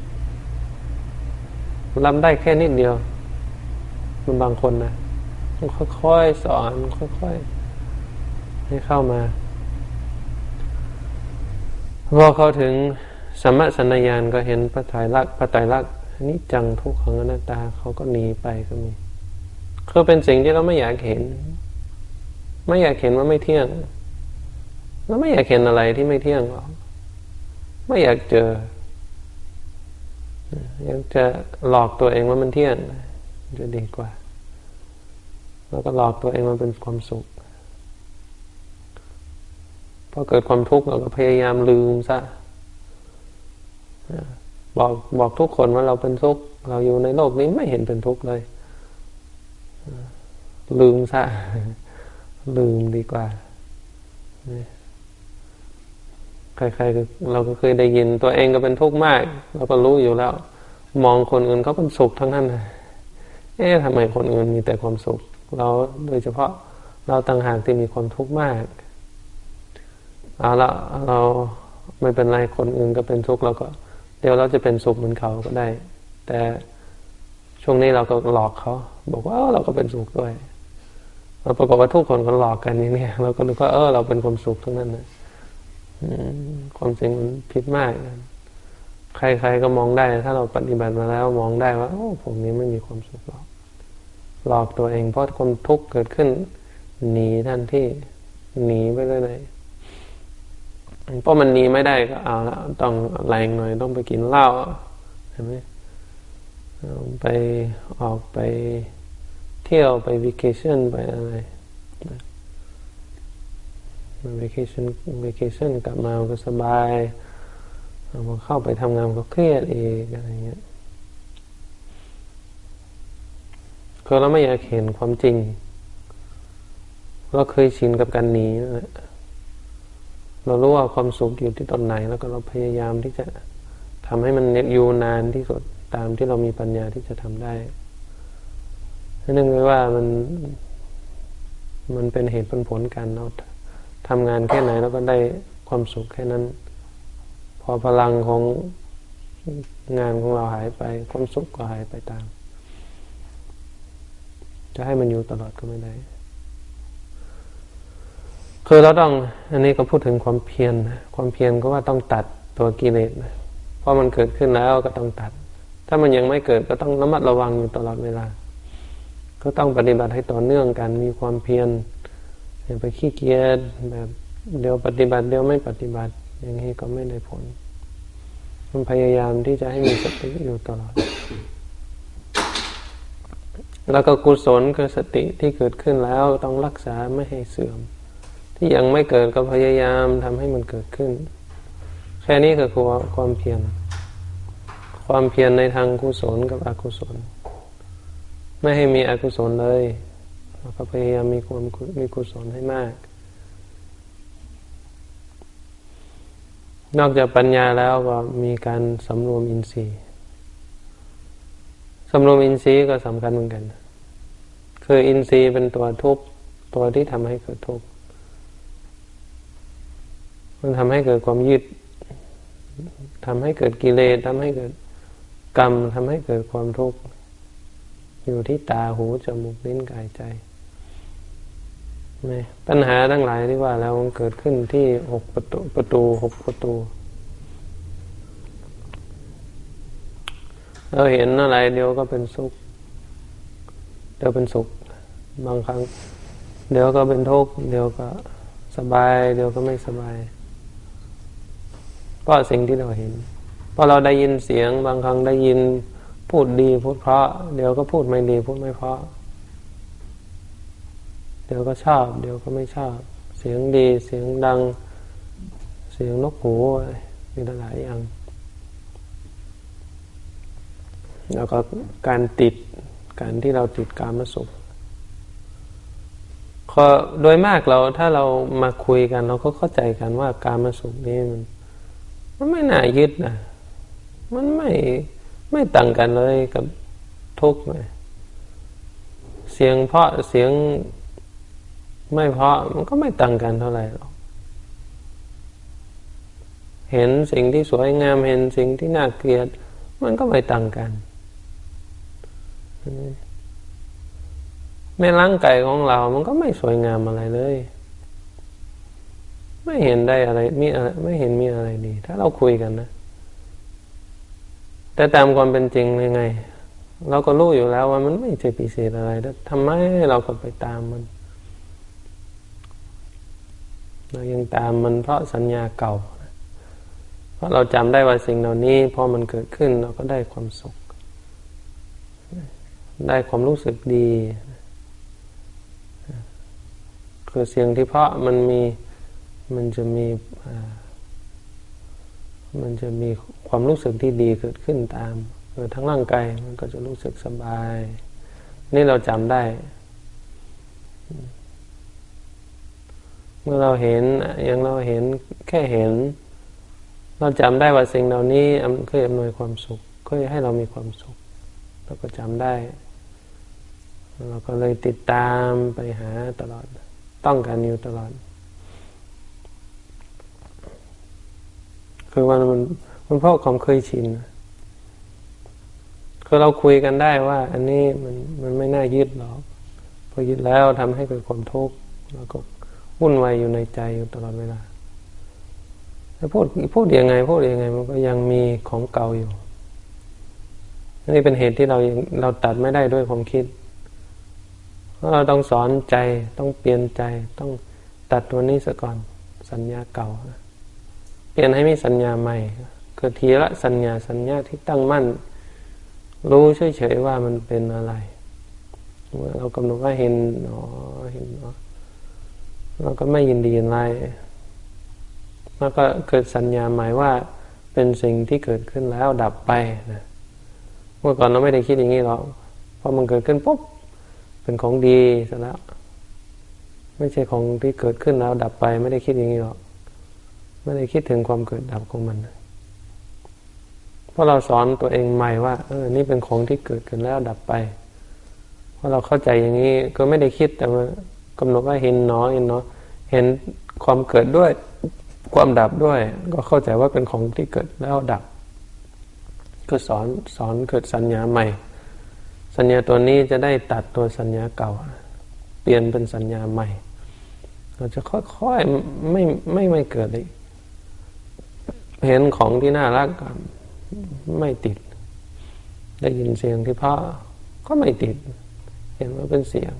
รับได้แค่นิดเดียวมันบางคนนะค่อยๆสอนค่อยๆให้เข้ามาพอเขาถึงสัมมสัญญาณก็เห็นพระไตรลักษณ์พระไตรลักษณ์อนิจจังทุกขังอนัตตาเขาก็หนีไปก็มีคือเป็นสิ่งที่เราไม่อยากเห็นไม่อยากเห็นว่าไม่เที่ยงเราไม่อยากเห็นอะไรที่ไม่เที่ยงหรอกไม่อยากเจออยากจะหลอกตัวเองว่ามันเที่ยงจะดีกว่าแล้วก็หลอกตัวเองว่าเป็นความสุขพอเกิดความทุกข์เราก็พยายามลืมซะบอกบอกทุกคนว่าเราเป็นทุกข์เราอยู่ในโลกนี้ไม่เห็นเป็นทุกข์เลยลืมซะลืมดีกว่าใครๆเราก็เคยได้ยินตัวเองก็เป็นทุกข์มากเราก็รู้อยู่แล้วมองคนอื่นเขาเป็นสุขทั้งนั้นเอ๊ะทำไมคนอื่นมีแต่ความสุขเราโดยเฉพาะเราต่างหากที่มีความทุกข์มากเอาละเราไม่เป็นไรคนอื่นก็เป็นทุกข์เราก็เดี๋ยวเราจะเป็นสุขเหมือนเขาก็ได้แต่ช่วงนี้เราก็หลอกเขาบอกว่าเราก็เป็นสุขด้วยเราปรากฏว่าทุกคนก็หลอกกันอย่างนี้เราก็นึกว่าเออเราเป็นความสุขทั้งนั้นนะความจริงมันผิดมากนะใครๆก็มองได้ถ้าเราปฏิบัติมาแล้วมองได้ว่าโอ้ผมนี้ไม่มีความสุขหรอกหลอกตัวเองเพราะความทุกข์เกิดขึ้นหนีทันที่หนีไปเลยเพราะมันหนีไม่ได้ก็เอาละต้องแรงหน่อยต้องไปกินเหล้าเห็นไหมไปออกไปเที่ยวไปวิเคชั่นไปอะไรวิเคชั่นวิเคชั่นกลับมาก็สบายพอเข้าไปทำงานก็เครียดเองอะไรเงี้ยคือเราไม่อยากเห็นความจริงเราเคยชินกับการหนีนั่นแหละเรารู้ว่าความสุขอยู่ที่ตอนไหนแล้วก็เราพยายามที่จะทำให้มันอยู่นานที่สุดตามที่เรามีปัญญาที่จะทำได้เนื่องด้วยว่ามันมันเป็นเหตุเป็นผลกันเราทำงานแค่ไหนแล้วก็ได้ความสุขแค่นั้นพอพลังของงานของเราหายไปความสุขก็หายไปตามจะให้มันอยู่ตลอดก็ไม่ได้คือเราต้องอันนี้ก็พูดถึงความเพียรความเพียรก็ว่าต้องตัดตัวกิเลสนะเพราะมันเกิดขึ้นแล้วก็ต้องตัดถ้ามันยังไม่เกิดก็ต้องระมัดระวังอยู่ตลอดเวลาก็ต้องปฏิบัติให้ต่อเนื่องกันมีความเพียรอย่าไปขี้เกียจแบบเดี๋ยวปฏิบัติเดี๋ยวไม่ปฏิบัติอย่างนี้ก็ไม่ได้ผลมันพยายามที่จะให้มีสติอยู่ตลอดแล้วก็กุศลคือสติที่เกิดขึ้นแล้วต้องรักษาไม่ให้เสื่อมที่ยังไม่เกิดก็พยายามทำให้มันเกิดขึ้นแค่นี้คือความเพียรความเพียรในทางกุศลกับอกุศลไม่ให้มีอกุศลเลยแล้วก็พยายามมีความมีกุศลให้มากนอกจากปัญญาแล้วก็มีการสำรวมอินทรีย์สำรวมอินทรีย์ก็สำคัญเหมือนกันคืออินทรีย์เป็นตัวทุกข์ตัวที่ทำให้เกิดทุกข์มันทำให้เกิดความยึดทำให้เกิดกิเลสทำให้เกิดกรรมทำให้เกิดความทุกข์อยู่ที่ตาหูจมูกลิ้นกายใจปัญหาทั้งหลายที่ว่าแล้วมันเกิดขึ้นที่หกประตูประตูหกประตูเราเห็นอะไรเดียวก็เป็นสุขเดี๋ยวเป็นสุขบางครั้งเดี๋ยวก็เป็นทุกข์เดี๋ยวก็สบายเดี๋ยวก็ไม่สบายเพราะสิ่งที่เราเห็นพอเราได้ยินเสียงบางครั้งได้ยินพูดดีพูดเพราะเดี๋ยวก็พูดไม่ดีพูดไม่เพราะเดี๋ยวก็ชอบเดี๋ยวก็ไม่ชอบเสียงดีเสียงดังเสียงนกหูมีหลายอย่างแล้วก็การติดการที่เราติดกามสุขก็โดยมากเราถ้าเรามาคุยกันเราก็เข้าใจกันว่ากามสุขนี่มันมันไม่น่ายึดนะมันไม่ไม่ต่างกันเลยกับทุกข์เลยเสียงเพราะเสียงไม่เพราะมันก็ไม่ต่างกันเท่าไหร่หรอกเห็นสิ่งที่สวยงามเห็นสิ่งที่น่าเกลียดมันก็ไม่ต่างกันแม่ร่างกายของเรามันก็ไม่สวยงามอะไรเลยไม่เห็นได้อะไรมีอะไรไม่เห็นมีอะไรดีถ้าเราคุยกันนะแต่ตามความเป็นจริงยังไงเราก็รู้อยู่แล้วว่ามันไม่ใช่พิเศษอะไรแต่ทำไมเราก็ไปตามมันเรายังตามมันเพราะสัญญาเก่าเพราะเราจำได้ว่าสิ่งเหล่านี้พอมันเกิดขึ้นเราก็ได้ความสุขได้ความรู้สึกดีคือเสียงที่เพราะมันมีมันจะมีมันจะมีความรู้สึกที่ดีเกิดขึ้นตามคือทั้งร่างกายมันก็จะรู้สึกสบายนี่เราจำได้เมื่อเราเห็นอย่างเราเห็นแค่เห็นเราจำได้ว่าสิ่งเหล่านี้เคยอำนวยความสุขเคยให้เรามีความสุขเราก็จำได้เราก็เลยติดตามไปหาตลอดต้องการอยู่ตลอดคือมันมันมันเพราะความเคยชินคือเราคุยกันได้ว่าอันนี้มันมันไม่น่ายึดหรอกพอยึดแล้วทำให้เกิดความทุกข์แล้วก็วุ่นวายอยู่ในใจอยู่ตลอดเวลาแต่พูดพูดยังไงพูดยังไงมันก็ยังมีของเก่าอยู่นี่เป็นเหตุที่เราเราตัดไม่ได้ด้วยความคิดเพราะเราต้องสอนใจต้องเปลี่ยนใจต้องตัดตัวนี้ซะก่อนสัญญาเก่าเปลี่ยนให้มีสัญญาใหม่คือทีละสัญญาสัญญาที่ตั้งมั่นรู้เฉยๆว่ามันเป็นอะไรเมื่อเรากำหนดว่าเห็นหนอเห็นหนอเราก็ไม่ยินดียินร้ายแล้วก็เกิดสัญญาหมายว่าเป็นสิ่งที่เกิดขึ้นแล้วดับไปนะเมื่อก่อนเราไม่ได้คิดอย่างนี้หรอกพอมันเกิดขึ้นปุ๊บเป็นของดีซะแล้วไม่ใช่ของที่เกิดขึ้นแล้วดับไปไม่ได้คิดอย่างนี้หรอกไม่ได้คิดถึงความเกิดดับของมันเพราะเราสอนตัวเองใหม่ว่าเออนี่เป็นของที่เกิดขึ้นแล้วดับไปเพราะเราเข้าใจอย่างนี้ก็ไม่ได้คิดแต่ว่ากำหนดว่าเห็นหนอเห็นหนอเห็นความเกิดด้วยความดับด้วยก็เข้าใจว่าเป็นของที่เกิดแล้วดับก็สอนสอนเกิดสัญญาใหม่สัญญาตัวนี้จะได้ตัดตัวสัญญาเก่าเปลี่ยนเป็นสัญญาใหม่เราจะค่อยๆไม่ไม่ไม่เกิดเลยเห็นของที่น่ารักไม่ติดได้ยินเสียงที่เพราะก็ไม่ติดเห็นว่าเป็นเสียง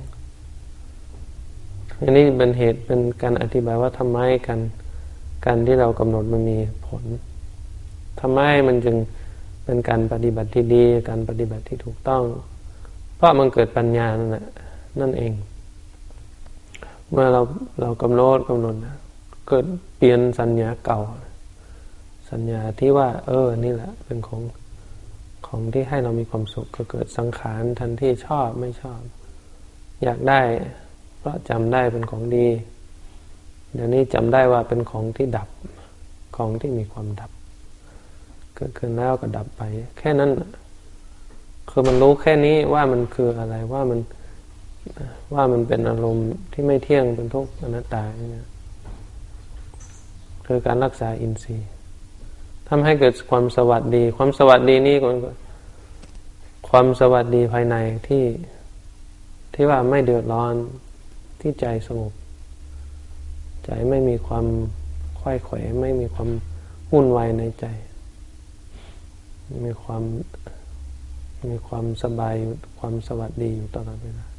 อันนี้เป็นเหตุเป็นการอธิบายว่าทำไมกันการที่เรากำหนดมันมีผลทำไมมันจึงเป็นการปฏิบัติที่ดีการปฏิบัติที่ถูกต้องเพราะมันเกิดปัญญานั่นแหละนั่นเองเมื่อเราเรากำหนดกำหนดเกิดเปลี่ยนสัญญาเก่าสัญญาที่ว่าเออนี่แหละเป็นของของที่ให้เรามีความสุขก็เกิดสังขารทันที่ชอบไม่ชอบอยากได้เพราะจำได้เป็นของดีเดี๋ยวนี้จำได้ว่าเป็นของที่ดับของที่มีความดับเกิดขึ้นแล้วก็ดับไปแค่นั้นคือมันรู้แค่นี้ว่ามันคืออะไรว่ามันว่ามันเป็นอารมณ์ที่ไม่เที่ยงเป็นทุกข์อนัตตาเนี่ยคือการรักษาอินทรีย์ทำให้เกิดความสวัสดีความสวัสดีนี้ก็ความสวัสดีภายในที่ที่ว่าไม่เดือดร้อนที่ใจสงบใจไม่มีความไขว้เขวไม่มีความวุ่นวายในใจมีความมีความสบายความสวัสดีอยู่ตลอดเวลา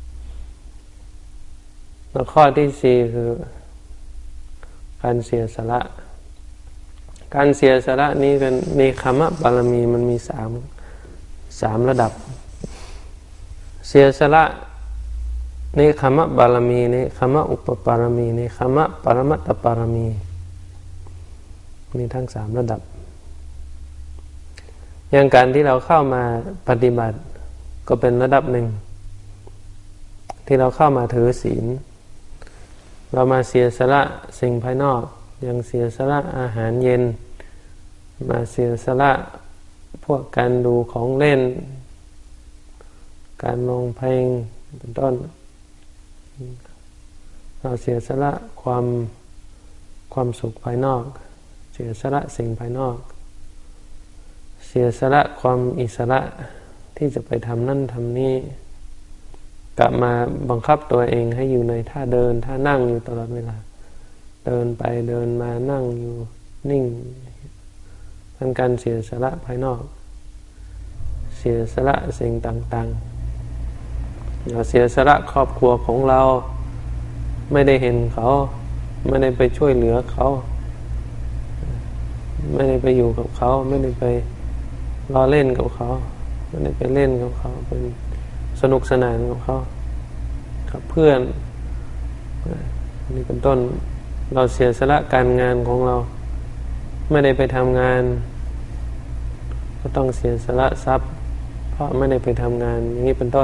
แล้วข้อที่สี่คือการเสียสละการเสียสละนี้เป็นในคำว่าบารมีมันมีสามสามระดับเสียสละในคำว่าบารมีในคำว่าอุปปารมีในคำว่าปรมัตถปารมีมีทั้งสามระดับอย่างการที่เราเข้ามาปฏิบัติก็เป็นระดับหนึ่งที่เราเข้ามาถือศีลเรามาเสียสละสิ่งภายนอกอย่างเสียสละอาหารเย็นมาเสียสละพวกการดูของเล่นการมองเพลงเป็นต้นเราเสียสละความความสุขภายนอกเสียสละสิ่งภายนอกเสียสละความอิสระที่จะไปทำนั่นทำนี่กลับมาบังคับตัวเองให้อยู่ในท่าเดินท่านั่งอยู่ตลอดเวลาเดินไปเดินมานั่งอยู่นิ่งเป็นการเสียสละภายนอกเสียสละสิ่งต่างๆเราเสียสละครอบครัวของเราไม่ได้เห็นเขาไม่ได้ไปช่วยเหลือเขาไม่ได้ไปอยู่กับเขาไม่ได้ไปล้อเล่นกับเขาไม่ได้ไปเล่นกับเขาเป็นสนุกสนานกับเขากับเพื่อนนี่เป็นต้นเราเสียสละการงานของเราไม่ได้ไปทำงานก็ต้องเสียสละทรัพย์เพราะไม่ได้ไปทำงานอย่างนี้เป็นต้น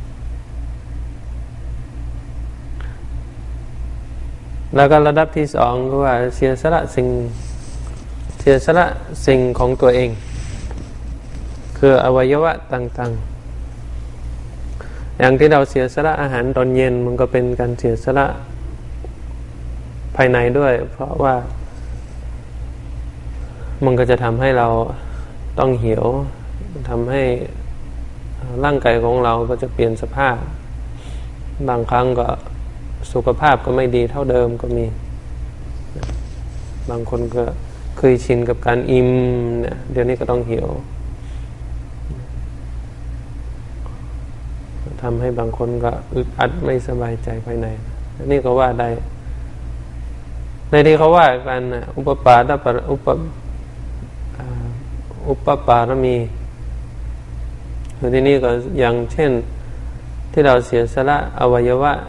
แล้วก็ระดับที่สองก็ว่าเสียสละสิ่งเสียสละสิ่งของตัวเองคืออวัยวะต่างๆอย่างที่เราเสียสละอาหารตอนเย็นมันก็เป็นการเสียสละภายในด้วยเพราะว่ามันก็จะทำให้เราต้องหิวทำให้ร่างกายของเราก็จะเปลี่ยนสภาพบางครั้งก็สุขภาพก็ไม่ดีเท่าเดิมก็มีบางคนก็เคยชินกับการอิ่มเนี่ยเดี๋ยวนี้ก็ต้องหิวทำให้บางคนก็อึดอัดไม่สบายใจภายในนี่ก็ว่าได้ในที่เขาว่ากันอุปปาทปรอุปอุปปารมีคือที่นี่ก็อย่างเช่นที่เราเสียสละอวัยวะ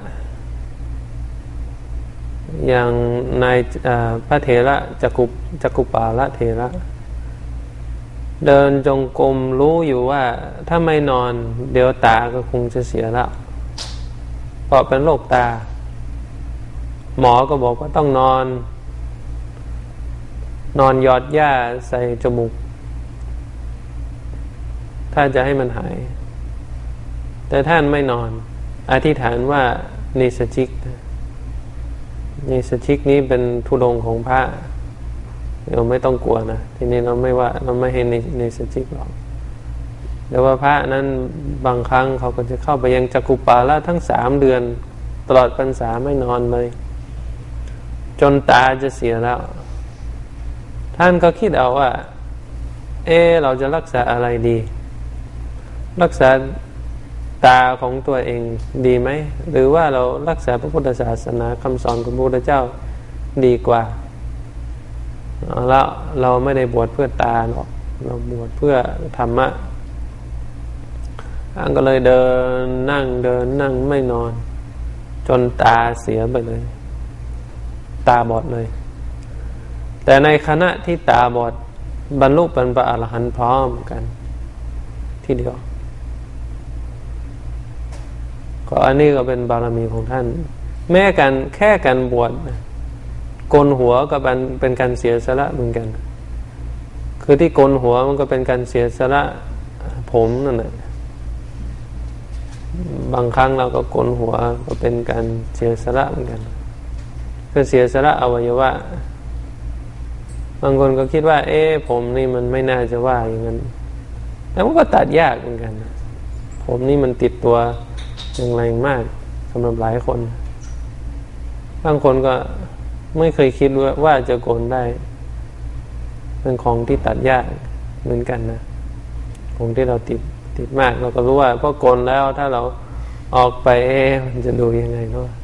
อย่างในพระเถระจักกุจักกุปาละเถระเดินจงกรมรู้อยู่ว่าถ้าไม่นอนเดี๋ยวตาก็คงจะเสียแล้วเพราะเป็นโรคตาหมอก็บอกว่าต้องนอนนอนหยอดหญ้าใส่จมูกถ้าจะให้มันหายแต่ท่านไม่นอนอธิษฐานว่านิสจิกนิสจิกนี้เป็นธุดงค์ของพระเราไม่ต้องกลัวนะทีนี้เราไม่ว่าเราไม่ให้นิสจิกหรอกแต่ว่าพระนั้นบางครั้งเขาก็จะเข้าไปยังจักกุปาละทั้งสามเดือนตลอดพรรษาไม่นอนเลยจนตาจะเสียแล้วท่านก็คิดเอาว่าเออเราจะรักษาอะไรดีรักษาตาของตัวเองดีไหมหรือว่าเรารักษาพระพุทธศาสนาคำสอนของพระพุทธเจ้าดีกว่าแล้วเราไม่ได้บวชเพื่อตาหรอกเราบวชเพื่อธรรมะท่านก็เลยเดินนั่งเดินนั่งไม่นอนจนตาเสียไปเลยตาบอดเลยแต่ในขณะที่ตาบอดบรรลุเป็นพระอรหันต์พร้อมกันทีเดียวก็อันนี้ก็เป็นบารมีของท่านแม้กันแค่การบวชโกนหัวก็เป็นเป็นการเสียสละเหมือนกันคือที่โกนหัวมันก็เป็นการเสียสละผมนั่นแหละบางครั้งเราก็โกนหัวก็เป็นการเสียสละเหมือนกันคือเสียสละอวัยวะบางคนก็คิดว่าเอ๊ะผมนี่มันไม่น่าจะว่าอย่างนั้นแต่มันก็ตัดยากเหมือนกันผมนี่มันติดตัวอย่างแรงมากสำหรับหลายคนบางคนก็ไม่เคยคิดว่าว่าจะโกนได้เป็นของที่ตัดยากเหมือนกันนะของที่เราติดติดมากเราก็รู้ว่าพอโกนแล้วถ้าเราออกไปเอ๊ะมันจะดูยังไงเนาะ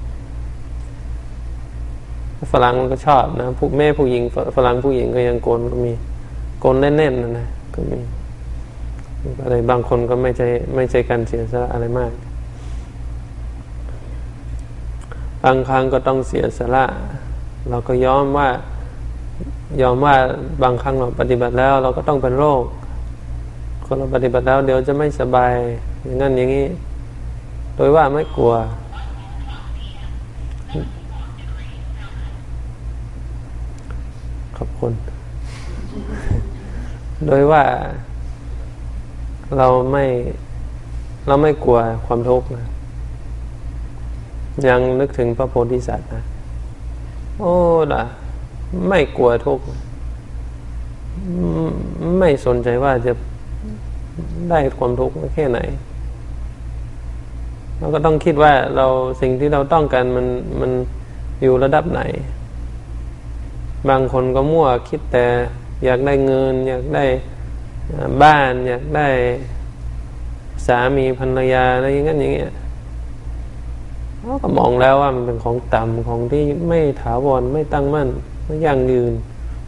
ฝรั่งมันก็ชอบนะผู้แม่ผู้หญิงฝรั่งผู้หญิงก็ยังโกนก็มีโกนแน่นๆนะนะก็มีอะไรบางคนก็ไม่ใจไม่ใจกันเสียสละอะไรมากบางครั้งก็ต้องเสียสละเราก็ยอมว่ายอมว่าบางครั้งเราปฏิบัติแล้วเราก็ต้องเป็นโรคคนเราปฏิบัติแล้วเดี๋ยวจะไม่สบายอย่างนั้นอย่างนี้โดยว่าไม่กลัวขอบคุณโดยว่าเราไม่เราไม่กลัวความทุกข์นะยังนึกถึงพระโพธิสัตว์นะโอ้ล่ะไม่กลัวทุกข์ไม่สนใจว่าจะได้ความทุกข์แค่ไหนเราก็ต้องคิดว่าเราสิ่งที่เราต้องการมันมันอยู่ระดับไหนบางคนก็มั่วคิดแต่อยากได้เงินอยากได้บ้านอยากได้สามีภรรยาอะไรอย่างนั้นอย่างเงี้ยเขาก็มองแล้วว่ามันเป็นของต่ำของที่ไม่ถาวรไม่ตั้งมั่นไม่ยั่งยืน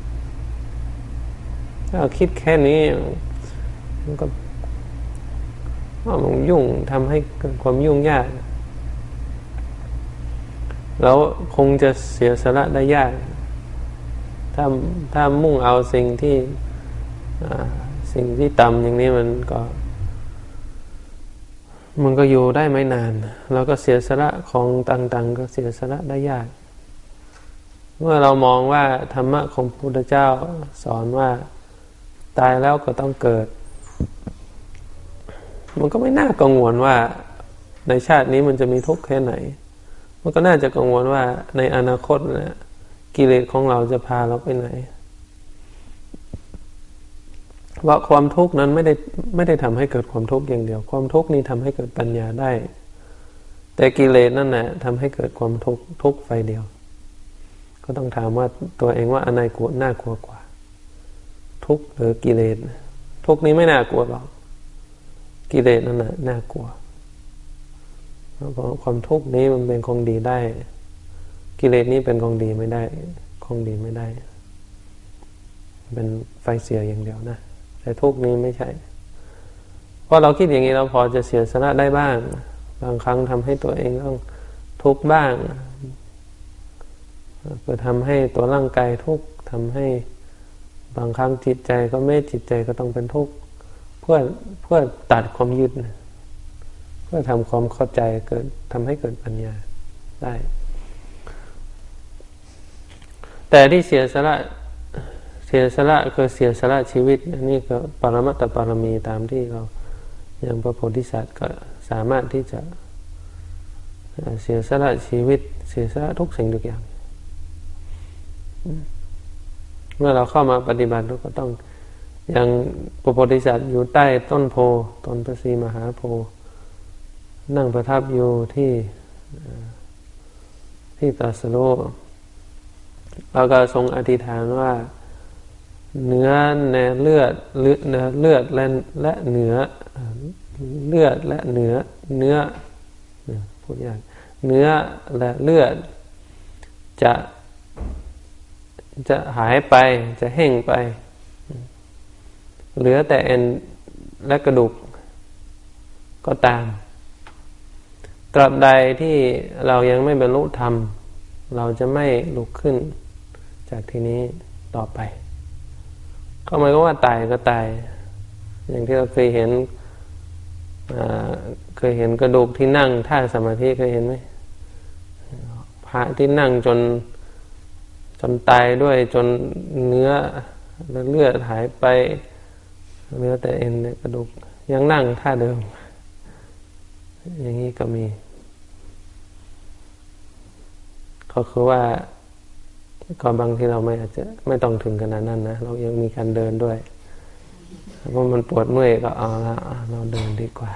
ถ้าคิดแค่นี้มันก็ว่ามันยุ่งทำให้เกิดความยุ่งยากแล้วคงจะเสียสละได้ยากถ้าถ้ามุ่งเอาสิ่งที่สิ่งที่ต่ำอย่างนี้มันก็มันก็อยู่ได้ไม่นานแล้วก็เสียสละของต่างๆก็เสียสละได้ยากเมื่อเรามองว่าธรรมะของพระพุทธเจ้าสอนว่าตายแล้วก็ต้องเกิดมันก็ไม่น่ากังวลว่าในชาตินี้มันจะมีทุกข์แค่ไหนมันก็น่าจะกังวลว่าในอนาคตนะกิเลสของเราจะพาเราไปไหนว่าความทุกข์นั้นไม่ได้ไม่ได้ทำให้เกิดความทุกข์อย่างเดียวความทุกข์นี้ทำให้เกิดปัญญาได้แต่กิเลสนั่นแหละทำให้เกิดความทุกข์ทุกข์ไฟเดียวก็ต้องถามว่าตัวเองว่าอันไหนกลัวน่ากลัวกว่าทุกข์หรือกิเลสทุกข์นี้ไม่น่ากลัวหรอกกิเลสนั่นแหละน่ากลัวเพราะความทุกข์นี้มันเป็นของดีได้กิเลสนี้เป็นของดีไม่ได้ของดีไม่ได้เป็นไฟเสียอย่างเดียวนะแต่ทุกข์นี้ไม่ใช่เพราะเราคิดอย่างนี้เราพอจะเสียสละได้บ้างบางครั้งทำให้ตัวเองต้องทุกข์บ้างเพื่อทำให้ตัวร่างกายทุกข์ทำให้บางครั้งจิตใจก็ไม่จิตใจก็ต้องเป็นทุกข์เพื่อเพื่อตัดความยึดเพื่อทำความเข้าใจเกิดทำให้เกิดปัญญาได้แต่ที่เสียสละเสียสละคือเสียสละชีวิตนี่ก็ปรมัตถปรมีตามที่เราอย่างพระโพธิสัตว์ก็สามารถที่จะเสียสละชีวิตเสียสละทุกสิ่งทุกอย่างเมื่อเราเข้ามาปฏิบัติเราก็ต้องอย่างพระโพธิสัตว์อยู่ใต้ต้นโพต้นพระศรีมหาโพธิ์นั่งประทับอยู่ที่ที่ตรัสรู้เราก็ทรงอธิษฐานว่าเนื้อในเลือดเลือดเลือดและและเนื้อเลือดและเนื้อเนื้อพูดยากเนื้อและเลือดจะจะหายไปจะแห้งไปเหลือแต่เอ็นและกระดูกก็ตามตราบใดที่เรายังไม่บรรลุธรรมเราจะไม่ลุกขึ้นจากที่นี้ต่อไปก็หมายความว่าตายก็ตายอย่างที่เราเคยเห็นเคยเห็นกระดูกที่นั่งท่าสมาธิเคยเห็นไหมพระที่นั่งจนจนตายด้วยจนเนื้อและเลือดหายไปเหลือแต่เอ็นและกระดูกยังนั่งท่าเดิมอย่างนี้ก็มีก็คือว่าก็บางที่เราไม่อาจจะไม่ต้องถึงขนาดนั้นนะเรายังมีการเดินด้วยเพราะมันปวดเมื่อยก็เอาละเราเดินดีกว่า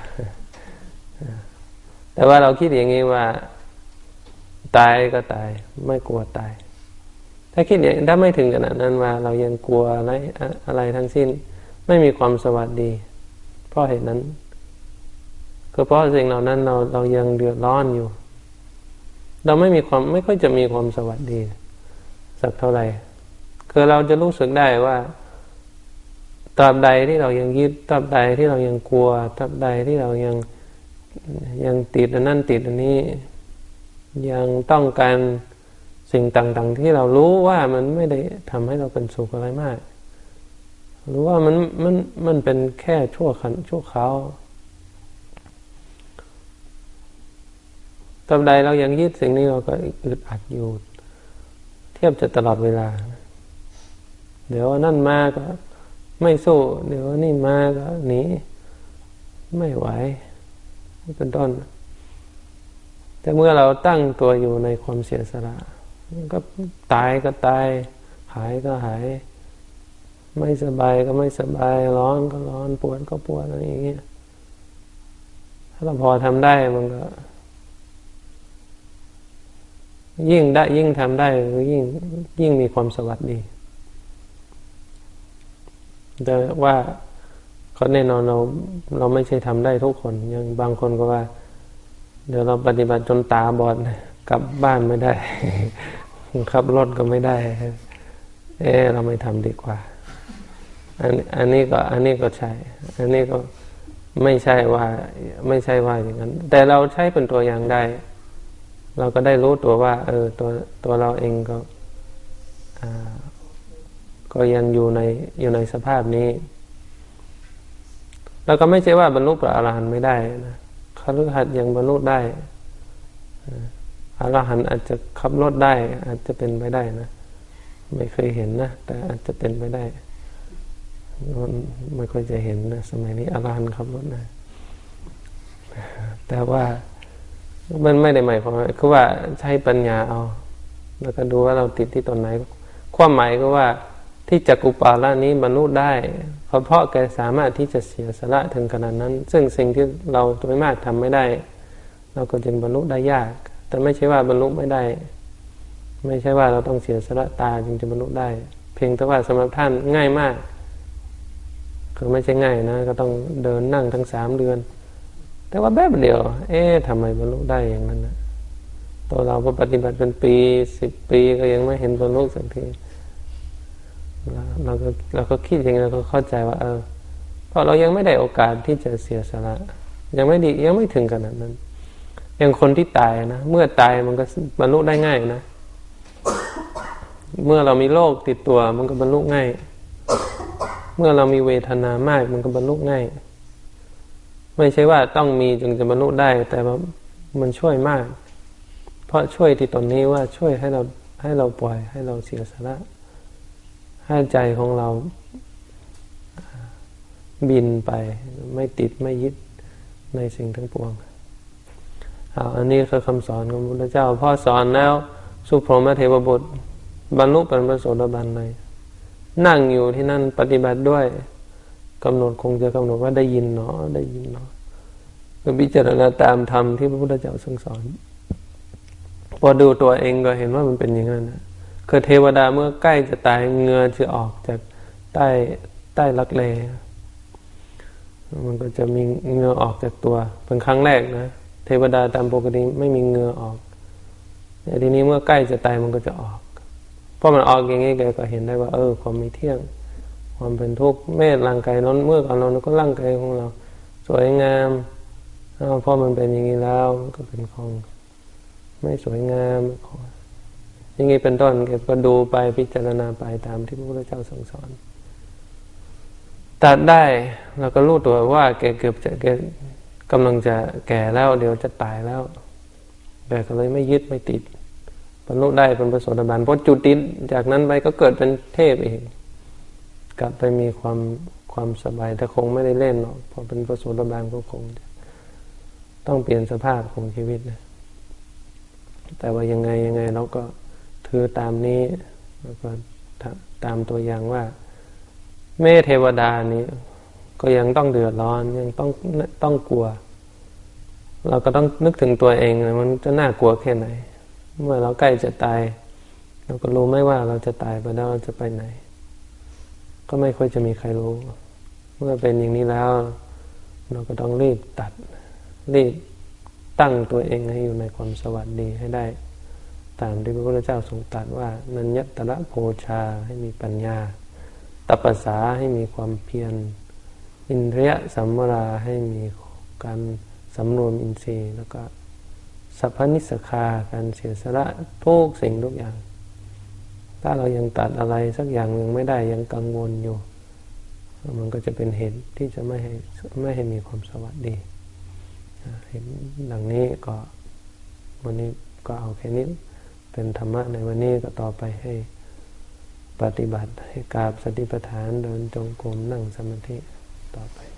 แต่ว่าเราคิดอย่างนี้ว่าตายก็ตายไม่กลัวตายถ้าคิดอย่างถ้าไม่ถึงขนาดนั้นว่าเรายังกลัวอะไรอะไรทั้งสิ้นไม่มีความสวัสดีเพราะเหตุนั้นก็เพราะสิ่งเหล่านั้นเราเรายังเดือดร้อนอยู่เราไม่มีความไม่ค่อยจะมีความสวัสดีสักเท่าไหร่คือเราจะรู้สึกได้ว่าตราบใดที่เรายังยึดตราบใดที่เรายังกลัวตราบใดที่เรายังยังติดอันนั้นติดอันนี้ยังต้องการสิ่งต่างๆที่เรารู้ว่ามันไม่ได้ทำให้เราเป็นสุขอะไรมากรู้ว่ามันมันมันเป็นแค่ชั่วขณะชั่วคราวตราบใดเรายังยึดสิ่งนี้เราก็อึดอัดอยู่เทียบจะตลอดเวลาเดี๋ยวนั่นมาก็ไม่สู้เดี๋ยวนี่มาก็หนีไม่ไหวเป็นต้นแต่เมื่อเราตั้งตัวอยู่ในความเสียสละก็ตายก็ตายหายก็หายไม่สบายก็ไม่สบายร้อนก็ร้อนปวดก็ปวดอะไรอย่างเงี้ยถ้าเราพอทำได้มันก็ยิ่งได้ยิ่งทำได้ยิ่งยิ่งมีความสวัสดีแต่ว่าก็แน่นอนเราเราไม่ใช่ทำได้ทุกคนยังบางคนก็ว่าเดี๋ยวเราปฏิบัติจนตาบอดกลับบ้านไม่ได้ ขับรถก็ไม่ได้เออเราไม่ทำดีกว่าอันอันนี้ก็อันนี้ก็ใช่อันนี้ก็ไม่ใช่ว่าไม่ใช่ว่าอย่างนั้นแต่เราใช้เป็นตัวอย่างได้เราก็ได้รู้ตัวว่าเออตัวตัวเราเองก็อ่าก็ยังอยู่ในอยู่ในสภาพนี้แล้วก็ไม่ใช่ว่าบรรลุพระอรหันต์ไม่ได้นะคฤหัสถ์ยังบรรลุได้อรหันต์อาจจะขับรถได้อาจจะเป็นไปได้นะไม่เคยเห็นนะแต่อาจจะเป็นไปได้ไม่ค่อยจะเห็นนะสมัยนี้อรหันต์ขับรถได้แต่ว่ามันไม่ได้หมายความว่าคือว่าใช้ปัญญาเอาแล้วก็ดูว่าเราติดที่ตรงไหนความหมายก็ว่าที่จักกุปาละนี้บรรลุได้เพราะเพราะแกสามารถที่จะเสียสละถึงขนาดนั้นซึ่งสิ่งที่เราโดยมากทำไม่ได้เราก็จึงบรรลุได้ยากแต่ไม่ใช่ว่าบรรลุไม่ได้ไม่ใช่ว่าเราต้องเสียสละตาจึงจะบรรลุได้เพียงแต่ว่าสำหรับท่านง่ายมากคือไม่ใช่ง่ายนะก็ต้องเดินนั่งทั้งสามเดือนแต่ว่าแบบเดียวเอ๊ะทำไมบรรลุได้อย่างนั้นนะตัวเราพอปฏิบัติเป็นปีสิบปีก็ยังไม่เห็นบรรลุสักทีเราก็เราก็คิดอย่างนี้เราก็เข้าใจว่าเออเพราะเรายังไม่ได้โอกาสที่จะเสียสละยังไม่ดียังไม่ถึงขนาดนั้นอย่างคนที่ตายนะเมื่อตายมันก็บรรลุได้ง่ายนะเมื่อเรามีโรคติดตัวมันก็บรรลุง่ายเมื่อเรามีเวทนามากมันก็บรรลุง่ายไม่ใช่ว่าต้องมีจึงจะบรรลุได้แต่ว่ามันช่วยมากเพราะช่วยที่ตอนนี้ว่าช่วยให้เราให้เราปล่อยให้เราเสียสละให้ใจของเราบินไปไม่ติดไม่ยึดในสิ่งทั้งปวงเอาอันนี้คือคำสอนของพระพุทธเจ้าพ่อสอนแล้วสุพรหมเทวบุตรบรรลุเป็นพระโสดาบันเลยนั่งอยู่ที่นั่นปฏิบัติด้วยกำหนดคงจะกำหนดว่าได้ยินเนาะได้ยินเนาะก็พิจารณาตามธรรมที่พระพุทธเจ้าทรงสอนพอดูตัวเองก็เห็นว่ามันเป็นอย่างนั้นนะคือเทวดาเมื่อใกล้จะตายเหงื่อจะออกจากใต้ใต้รักแร้มันก็จะมีเหงื่อออกจากตัวเป็นครั้งแรกนะเทวดาตามปกติไม่มีเหงื่อออกแต่ทีนี้เมื่อใกล้จะตายมันก็จะออกเพราะมันออกอย่างนี้แกก็เห็นได้ว่าเออความไม่เที่ยงความเป็นทุกข์แม้ร่างกายนั้นเมื่อของเราก็ร่างกายของเราสวยงามเพราะมันเป็นอย่างนี้แล้วมันก็เป็นของไม่สวยงามอย่างนี้เป็นต้นก็ดูไปพิจารณาไปตามที่พระพุทธเจ้าทรงสอนตัดได้เราก็รู้ตัวว่าแกเกือบจะแกกำลังจะแก่แล้วเดี๋ยวจะตายแล้วแต่ก็เลยไม่ยึดไม่ติดบรรลุได้เป็นพระโสดาบันเพราะจุดติดจากนั้นไปก็เกิดเป็นเทพเองกลับไปมีความความสบายแต่คงไม่ได้เล่นหรอกพอเป็นพระโสดาบันก็คงต้องเปลี่ยนสภาพของชีวิตนะแต่ว่ายังไงยังไงเราก็ถือตามนี้แล้วก็ตามตัวอย่างว่าแม่เทวดานี้ก็ยังต้องเดือดร้อนยังต้องต้องกลัวเราก็ต้องนึกถึงตัวเองนะมันจะน่ากลัวแค่ไหนเมื่อเราใกล้จะตายเราก็รู้ไม่ว่าเราจะตายไปแล้วเราจะไปไหนก็ไม่ค่อยจะมีใครรู้เมื่อเป็นอย่างนี้แล้วเราก็ต้องรีบตัดรีบตั้งตัวเองให้อยู่ในความสวัสดีให้ได้ตามที่พระพุทธเจ้าทรงตรัสว่านัญญตระโภชาให้มีปัญญาตัปปสาให้มีความเพียรอินทรียสัมมราให้มีการสำรวมอินทรีย์แล้วก็สัพพนิสคาการเสียสละทุกสิ่งทุกอย่างถ้าเรายังตัดอะไรสักอย่างหนึ่งไม่ได้ยังกังวลอยู่มันก็จะเป็นเหตุที่จะไม่ให้ไม่ให้มีความสวัสดีเห็นดังนี้ก็วันนี้ก็เอาแค่นี้เป็นธรรมะในวันนี้ก็ต่อไปให้ปฏิบัติให้กราบสติปัฏฐานเดินจงกรมนั่งสมาธิต่อไป